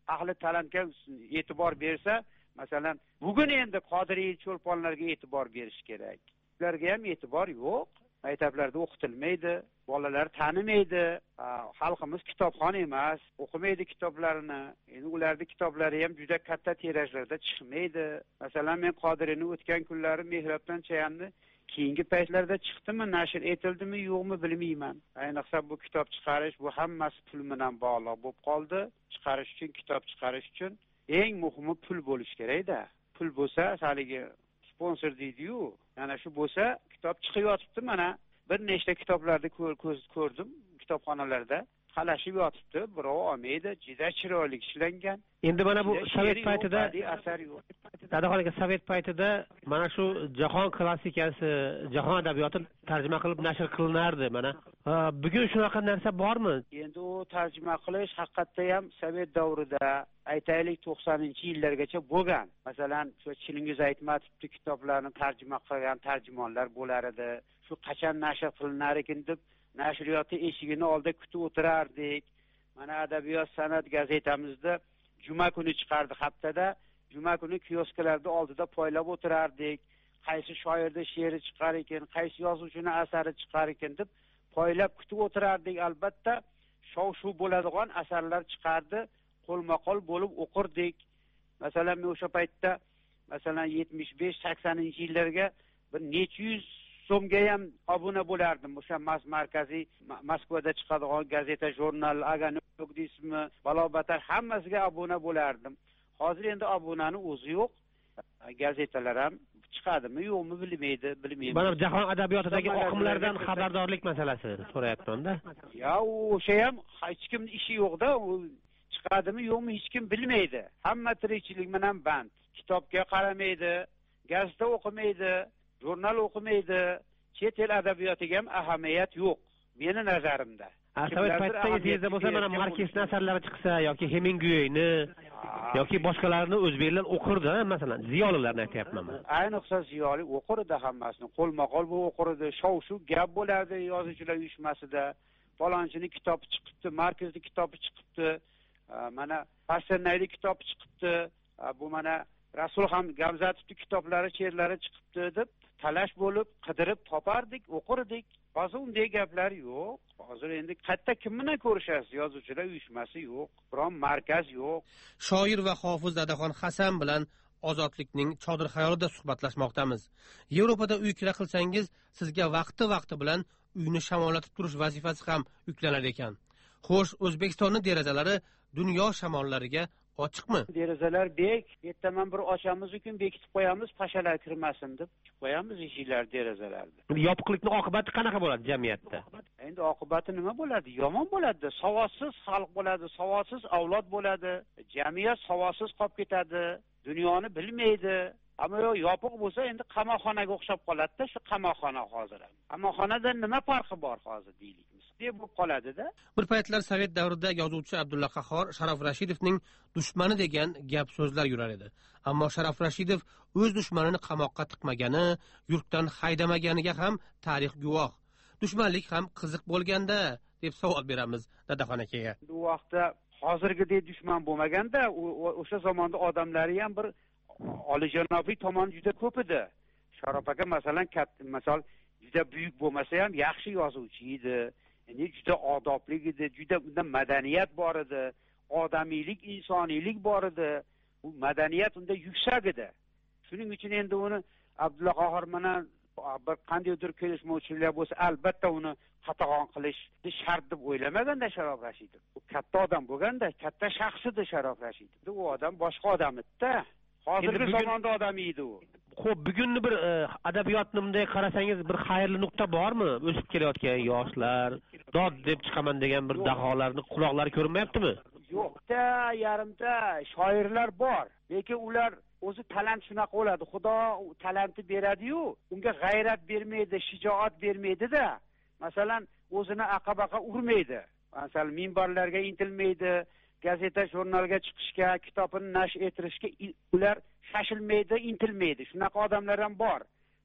Speaker 15: ahli talantga e'tibor bersa, masalan, bugun endi Qodiriy cho'lponlarga e'tibor berish kerak. Ularga ham e'tibor yo'q. Maktablarda o'qitilmaydi, bolalar tanimaydi, xalqimiz kitobxon emas, o'qimaydi kitoblarini. Endi ularning kitoblari ham juda katta tirajlarda chiqmaydi. Masalan, men Qodiriyni o'tgan kunlari Mehrobdan Chayanni keyingi paytlarda chiqdimi, nashr etildimi, yo'qmi bilmayman. Ayniqsa bu kitob chiqarish, bu hammasi pul bilan bog'liq bo'lib qoldi. Chiqarish uchun, kitob chiqarish uchun eng muhimi pul bo'lish kerak-da. Pul bo'lsa, haligi sponsor deydi-yu, yana shu bo'lsa, kitob chiqayotibdi. Mana bir nechta kitoblarni ko'rdim kitobxonalarda. Qalashib yotibdi, birov olmaydi, juda chiroyli ishlangan.
Speaker 12: Endi mana bu sovet paytida
Speaker 15: asar yo'q.
Speaker 12: Dadaxon aka, sovet paytida mana shu jahon klassikasi, jahon adabiyoti tarjima qilib nashr qilinardi. Mana bugun shunaqa narsa bormi?
Speaker 15: Endi u tarjima qilish haqiqatda ham sovet davrida, aytaylik 90-yillargacha bo'lgan. Masalan, shu Chilingiz Aytmatovning kitoblarini tarjima qilgan tarjimonlar bo'lar edi. Shu qachon nashr qilinar ekan deb nashriyoti eshigini oldida kutib o'tirardik. Mana Adabiyot san'at gazetamizda juma kuni chiqardi haftada. Juma kuni kiosklarda oldida poylab o'tirardik. Qaysi shoirda she'ri chiqar ekan, qaysi yozuvchining asari chiqar ekan deb poylab kutib o'tirardik. Albatta, shov-shuv bo'ladigan asarlar chiqardi, qo'lma-qo'l bo'lib o'qirdik. Masalan, men o'sha paytda masalan 75-80-yillarga bir necha yuz so'mga ham obuna bo'lardim. O'sha markaziy Moskvada chiqadigan gazeta, jurnal, Aganok deysizmi, Balobatar hammasiga obuna bo'lardim. Hozir endi obunani o'zi yo'q. Gazetalar ham chiqadimi, yo'qmi bilmayman.
Speaker 12: Mana jahon adabiyotidagi oqimlardan xabardorlik masalasi so'rayapman-da.
Speaker 15: Ya, o'sha ham hech kimning ishi yo'q-da, u chiqadimi, yo'qmi hech kim bilmaydi. Hamma tirikchilik bilan band. Kitobga qaramaydi, gazeta o'qimaydi, jurnal o'qimaydi, chet el adabiyotiga ham ahamiyat yo'q, meni nazarimda.
Speaker 12: Sovet paytida esingizda bo'lsa, mana Markesning asarlari chiqsa yoki Hemingwayni yoki boshqalarni o'zbeklar o'qirdi, masalan, ziyolilarni aytayapman men.
Speaker 15: Ayniqsa ziyoli o'qirdi hammasini, qo'lma-qo'l bu o'qirdi, shov-shuv gap bo'lardi yozuvchilar uyushmasida. Falonchining kitobi chiqibdi, Markesning kitobi chiqibdi, mana Pasternayning kitobi chiqibdi, bu mana Rasulxon Gamzatovning kitoblari, she'rlari chiqibdi deb talash bo'lib, qidirib topardik, o'qirdik. Hozir unday gaplar yo'q. Hozir endi qayerda kim bilan ko'rishasiz? Yozuvchilar uyushmasi yo'q, biron markaz yo'q.
Speaker 12: Shoir va hofiz Dadaxon Hasan bilan Ozodlikning chodir xayolida suhbatlashmoqdamiz. Yevropada uy kira qilsangiz, sizga vaqti bilan uyni shamollatib turish vazifasi ham yuklanar ekan. Xo'sh, O'zbekistonning derazalari dunyo shamollariga ochiqmi?
Speaker 15: Derazalar bek, ertaman bir ochamiz uchun bekitib qo'yamiz, pashalar kirmasin deb qo'yamiz eshiklar, derazalarni.
Speaker 12: Yopiqlikning oqibati qanaqa bo'ladi jamiyatda?
Speaker 15: Endi oqibati nima bo'ladi? Yomon bo'ladi. Savodsiz xalq bo'ladi, savodsiz avlod bo'ladi. Jamiyat savodsiz qolib ketadi, dunyoni bilmaydi. Ammo yopiq bo'lsa endi qamoqxonaga o'xshab qoladi-da, shu qamoqxona hozir ham. Qamoqxonadan nima farqi bor hozir deylikmiz? Deb bo'lib qoladi-da.
Speaker 12: Bir paytlar Sovet davrida yozuvchi Abdulla Qahhor Sharof Rashidovning dushmani degan gap so'zlar yurar edi. Ammo Sharof Rashidov o'z dushmanini qamoqqa tiqmagani, yurtdan haydamaganiga ham tarix guvoh. Dushmanlik ham qiziq bo'lganda deb savol beramiz Dadaxon akaga.
Speaker 15: Bu vaqtda hozirgidek dushman bo'lmaganda, o'sha zamonda odamlari ham bir olijanobiy tomoni juda ko'p edi. Sharof aka masalan misol juda buyuk bo'lmasa ham yaxshi yozuvchi edi. Ya'ni juda odobli edi, juda madaniyat bor edi, odamiylik, insoniylik bor edi. Bu madaniyat unda yuksak edi. Shuning uchun endi uni Abdulla Qahhor bilan bir qandaydir kelishmovchiliklar bo'lsa, albatta uni qatag'on qilish shart deb o'ylamaganda Sharof Rashidov. U katta odam bo'lganda, katta shaxs edi Sharof Rashidov. U odam boshqa odam edi-da. Hozirgi zamonda odam edi u.
Speaker 12: Xo'p, bugunni bir adabiyotni bunday qarasangiz, bir xayrli nuqta bormi? O'sib kelayotgan yoshlar, dod deb chiqaman degan bir daholarni quloqlari ko'rinmayaptimi?
Speaker 15: Yo'qda, yarimta shoirlar bor. Lekin ular o'zi talant shunaqa bo'ladi. Xudo talantni beradi-yu, unga g'ayrat bermaydi, shijoat bermaydi-da. Masalan, o'zini aqabaqa urmaydi. Masalan, minbarlarga intilmaydi, gazeta, jurnalga chiqishga, kitobini nashr etishga ular shashilmaydi, intilmaydi. Shunaqa odamlar ham bor.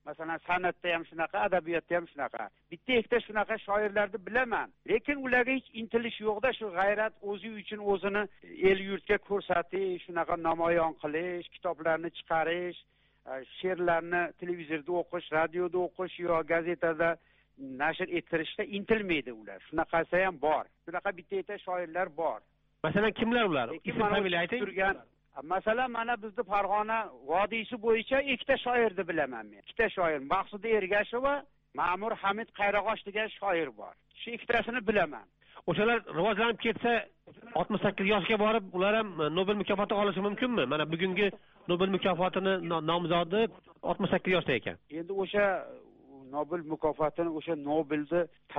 Speaker 15: masalan san'atda ham shunaqa, adabiyotda ham shunaqa. Bitta ikkita shunaqa shoirlarni bilaman, lekin ularga hech intilish yo'qda, shu g'ayrat o'zi uchun o'zini el yurtga ko'rsatish, shunaqa namoyon qilish, kitoblarni chiqarish, she'rlarni televizorda o'qish, radioda o'qish yo gazetada nashr ettirishda intilmaydi ular. Shunaqasi ham bor. Shunaqa bitta ikkita shoirlar bor.
Speaker 12: Masalan, kimlar ular? Ism familiya ayting.
Speaker 15: Masalan, mana bizning Farg'ona vodiysi bo'yicha ikkita shoirni bilaman men. Ikkita shoir, Maqsuda Ergasheva, Ma'mur Hamid Qayrag'och degan shoir bor. Shu ikkitasini bilaman.
Speaker 12: O'shalar rivojlanib ketsa, 68 yoshga borib, ular ham Nobel mukofoti olishi mumkinmi? Mana bugungi Nobel mukofotini nomzodi 68 yoshda ekan.
Speaker 15: Endi o'sha Nobel mukofotini o'sha Nobelni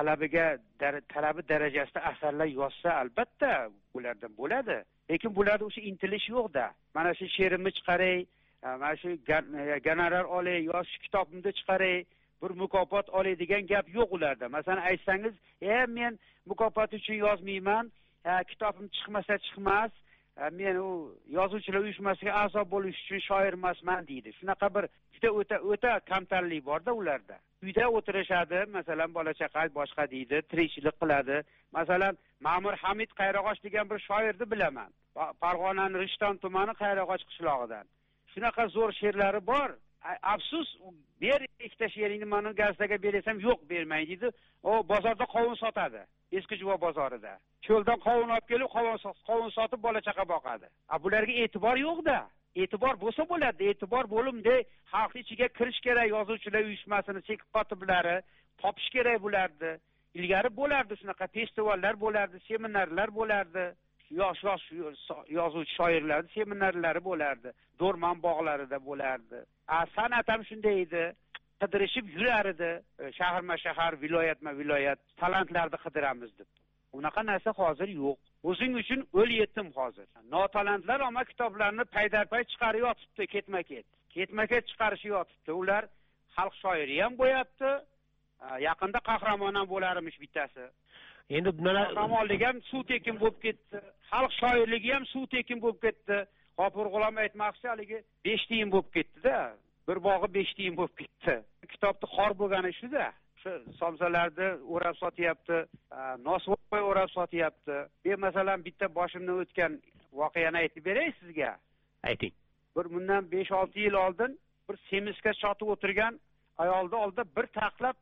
Speaker 15: talabi darajasida asarlar yozsa, albatta ulardan bo'ladi. Lekin bularda o'sha intilish yo'q-da. Mana shu she'rimni chiqaray, mana shu gonorar olay, yoki shu kitobimni chiqaray, bir mukofot olay degan gap yo'q ularda. Masalan, aytsangiz, men mukofot uchun yozmayman, kitobim chiqmasa chiqmas, men u yozuvchilar uyushmasiga a'zo bo'lish uchun shoir emasman deydi. Shunaqa bir o'ta kamtarlik bor-da ularda. Uyda o'tirishadi, masalan, bola chaqa boshqa deydi, tirikchilik qiladi. Masalan, Ma'mur Hamid Qayrag'och degan bir shoirni bilaman. Farg'onaning Rishton tumani Qayrag'och qishlog'idan. Shunaqa zo'r she'rlari bor. Afsus, ber ikkita she'ringni mana gazetaga bersam, yo'q, bermay deydi. O bozorda qovun sotadi, eski Juvo bozorida. Cho'ldan qovun olib kelib, qovun sotib bola chaqa boqadi. Bularga e'tibor yo'q-da. E'tibor bo'lsa bo'ladi, e'tibor bo'limda xalq ichiga kirish kerak, yozuvchilar uyushmasini sekib qotiblari topish kerak bo'lardi. Ilgari bo'lardi, shunaqa festivallar bo'lardi, seminarlar bo'lardi. Yosh yozuvchi shoirlarning seminarlari bo'lardi, Do'rmon bog'larida bo'lardi. San'at ham shunday edi, qidirishib yurar edi, shaharma-shahar, viloyatma-viloyat talantlarni qidiramiz deb. Unaqa narsa hozir yo'q. O'zing uchun o'l yetim hozir. Notalantlar ama kitoblarni paydarpay chiqarib yotibdi, ketma-ket chiqarishi yotibdi. Ular xalq shoiri ham bo'yapti, yaqinda qahramon ham bo'larmish bittasi.
Speaker 12: Endi mana
Speaker 15: qahramonlik ham suv tekin bo'lib ketdi. Xalq shoirligi ham suv tekin bo'lib ketdi. G'ofur G'ulom aytmoqchi, haligi 5 tiyin bo'lib ketdi-da. Bir bog'i 5 tiyin bo'lib ketdi. Kitobni xor bo'lgani shu-da. Somsalarni o'rab sotyapti, nosvoy o'rab sotyapti. Masalan, bitta boshimdan o'tgan voqeani aytib beray sizga.
Speaker 12: Ayting.
Speaker 15: Bir bundan 5-6 yil oldin bir semiska sotib o'tirgan ayolni oldida bir taqlab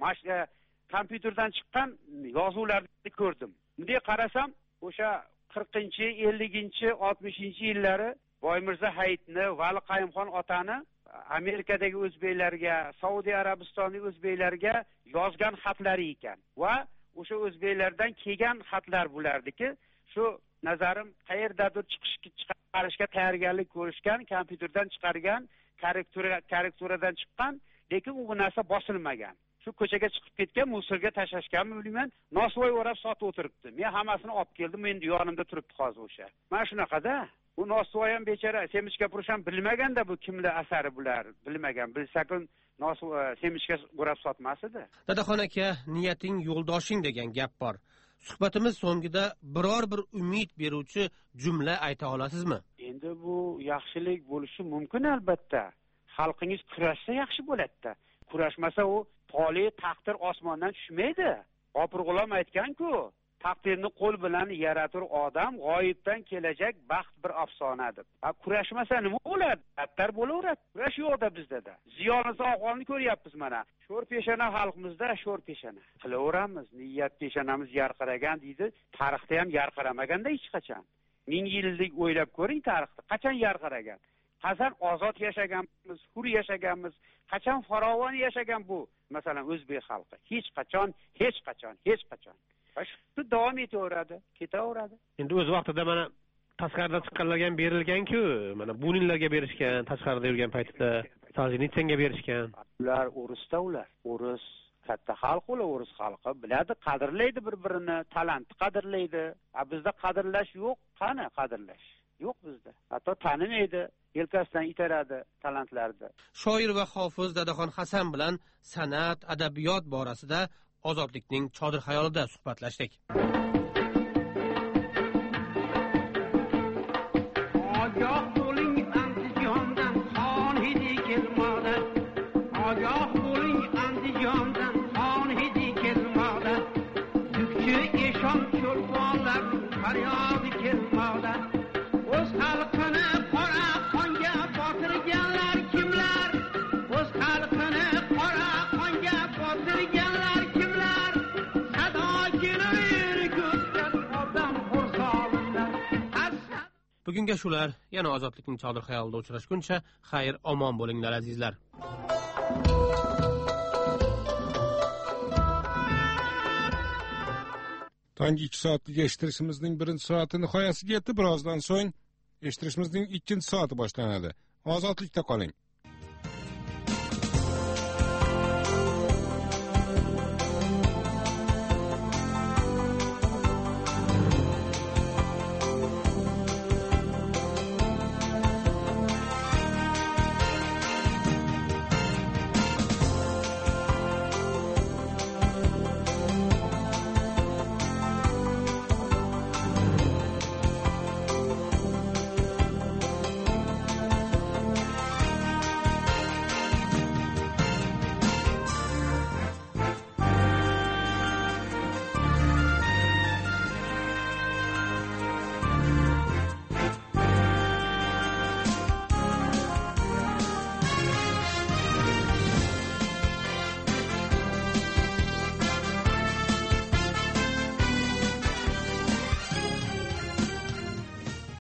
Speaker 15: kompyuterdan chiqqan yozuvlarni ko'rdim. Bunday qarasam, o'sha 40-chi, 50-chi, 60-chi yillari Boymirza Hayitni, Vali Qayumxon otani Amerikadagi o'zbeklarga, Saudiya Arabistondagi o'zbeklarga yozgan xatlari ekan va o'sha o'zbeklardan kelgan xatlar bo'lardiki, shu nazarim qayerdadir chiqarishga tayyorgarlik ko'rishgan, kompyuterdan chiqargan, korrekturadan chiqqan, lekin u narsa bosilmagan. Shu ko'chaga chiqib ketgan, musorga tashlashganmi bilmayman, nosvoy o'rab sotib o'tiribdi. Men hammasini olib keldim, endi yonimda turibdi hozir o'sha. Mana shunaqada. Bu nosvoy ham bechora semichka purish ham bilmaganda, bu kimlar asari bular, bilmagan. Bilsa-ku semichka o'rab sotmas edi.
Speaker 12: Dadaxon aka, niyating yo'ldoshing degan gap bor. Suhbatimiz so'ngida biror bir umid beruvchi jumla ayta olasizmi?
Speaker 15: Endi bu yaxshilik bo'lishi mumkin albatta. Xalqingiz kurashsa yaxshi bo'ladi-da. Kurashmasa u tole taqdir osmondan tushmaydi. G'ofur G'ulom aytgan-ku, taqdirni qo'l bilan yaratur odam, g'oyibdan kelajak baxt bir afsona deb. Kurashmasa nima bo'ladi? Battar bo'laveradi. Kurash yo'qda bizda. Ziyonimiz ahvolini ko'ryapmiz mana. Sho'r peshana xalqimizda sho'r peshana. Qilaveramiz, niyat peshanamiz yarqiragan deydi. Tarixda ham yarqiramaganda hech qachon. 1000 yillik o'ylab ko'ring tarixda. Qachon yarqiragan? Qachon ozod yashaganmiz, hur yashaganmiz, qachon farovon yashagan bu? Masalan, o'zbek xalqi hech qachon. Shu davom etaveradi, ketaveradi.
Speaker 12: Endi o'z vaqtida mana tashqarida chiqqanlarga ham berilgan-ku, mana Buninlarga berishgan, tashqarida yurgan paytda Soljenitsenga berishgan.
Speaker 15: Ular o'risda ular. O'ris katta xalq, ular o'ris xalqi biladi, qadrlaydi bir-birini, talantni qadrlaydi. Bizda qadrlash yo'q, qani qadrlash? Yo'q bizda. Hatto tanimaydi, yelkasidan itaradi talantlarni.
Speaker 12: Shoir va hofiz Dadaxon Hasan bilan san'at, adabiyot borasida Ozodlikning chodir xayolida suhbatlashdik.
Speaker 14: Ogoh bo'ling antijondan xon hidi kelmoqda. Ogoh faryodi kelmoqda. O'z xalqini qora qonga botirganlar kimlar? O'z xalqini qora qonga botirganlar kimlar? Sado kelar ko'kka odam xursonlar.
Speaker 12: Bugunga shular, yana ozodlikning chodir xayolida uchrashguncha, xayr omon bo'linglar azizlar.
Speaker 1: Tangi 2 soatlik eshittirishimizning 1-soati nihoyasiga yetdi. Birozdan so'ng eshittirishimizning 2-soati boshlanadi. Ozodlikda qoling.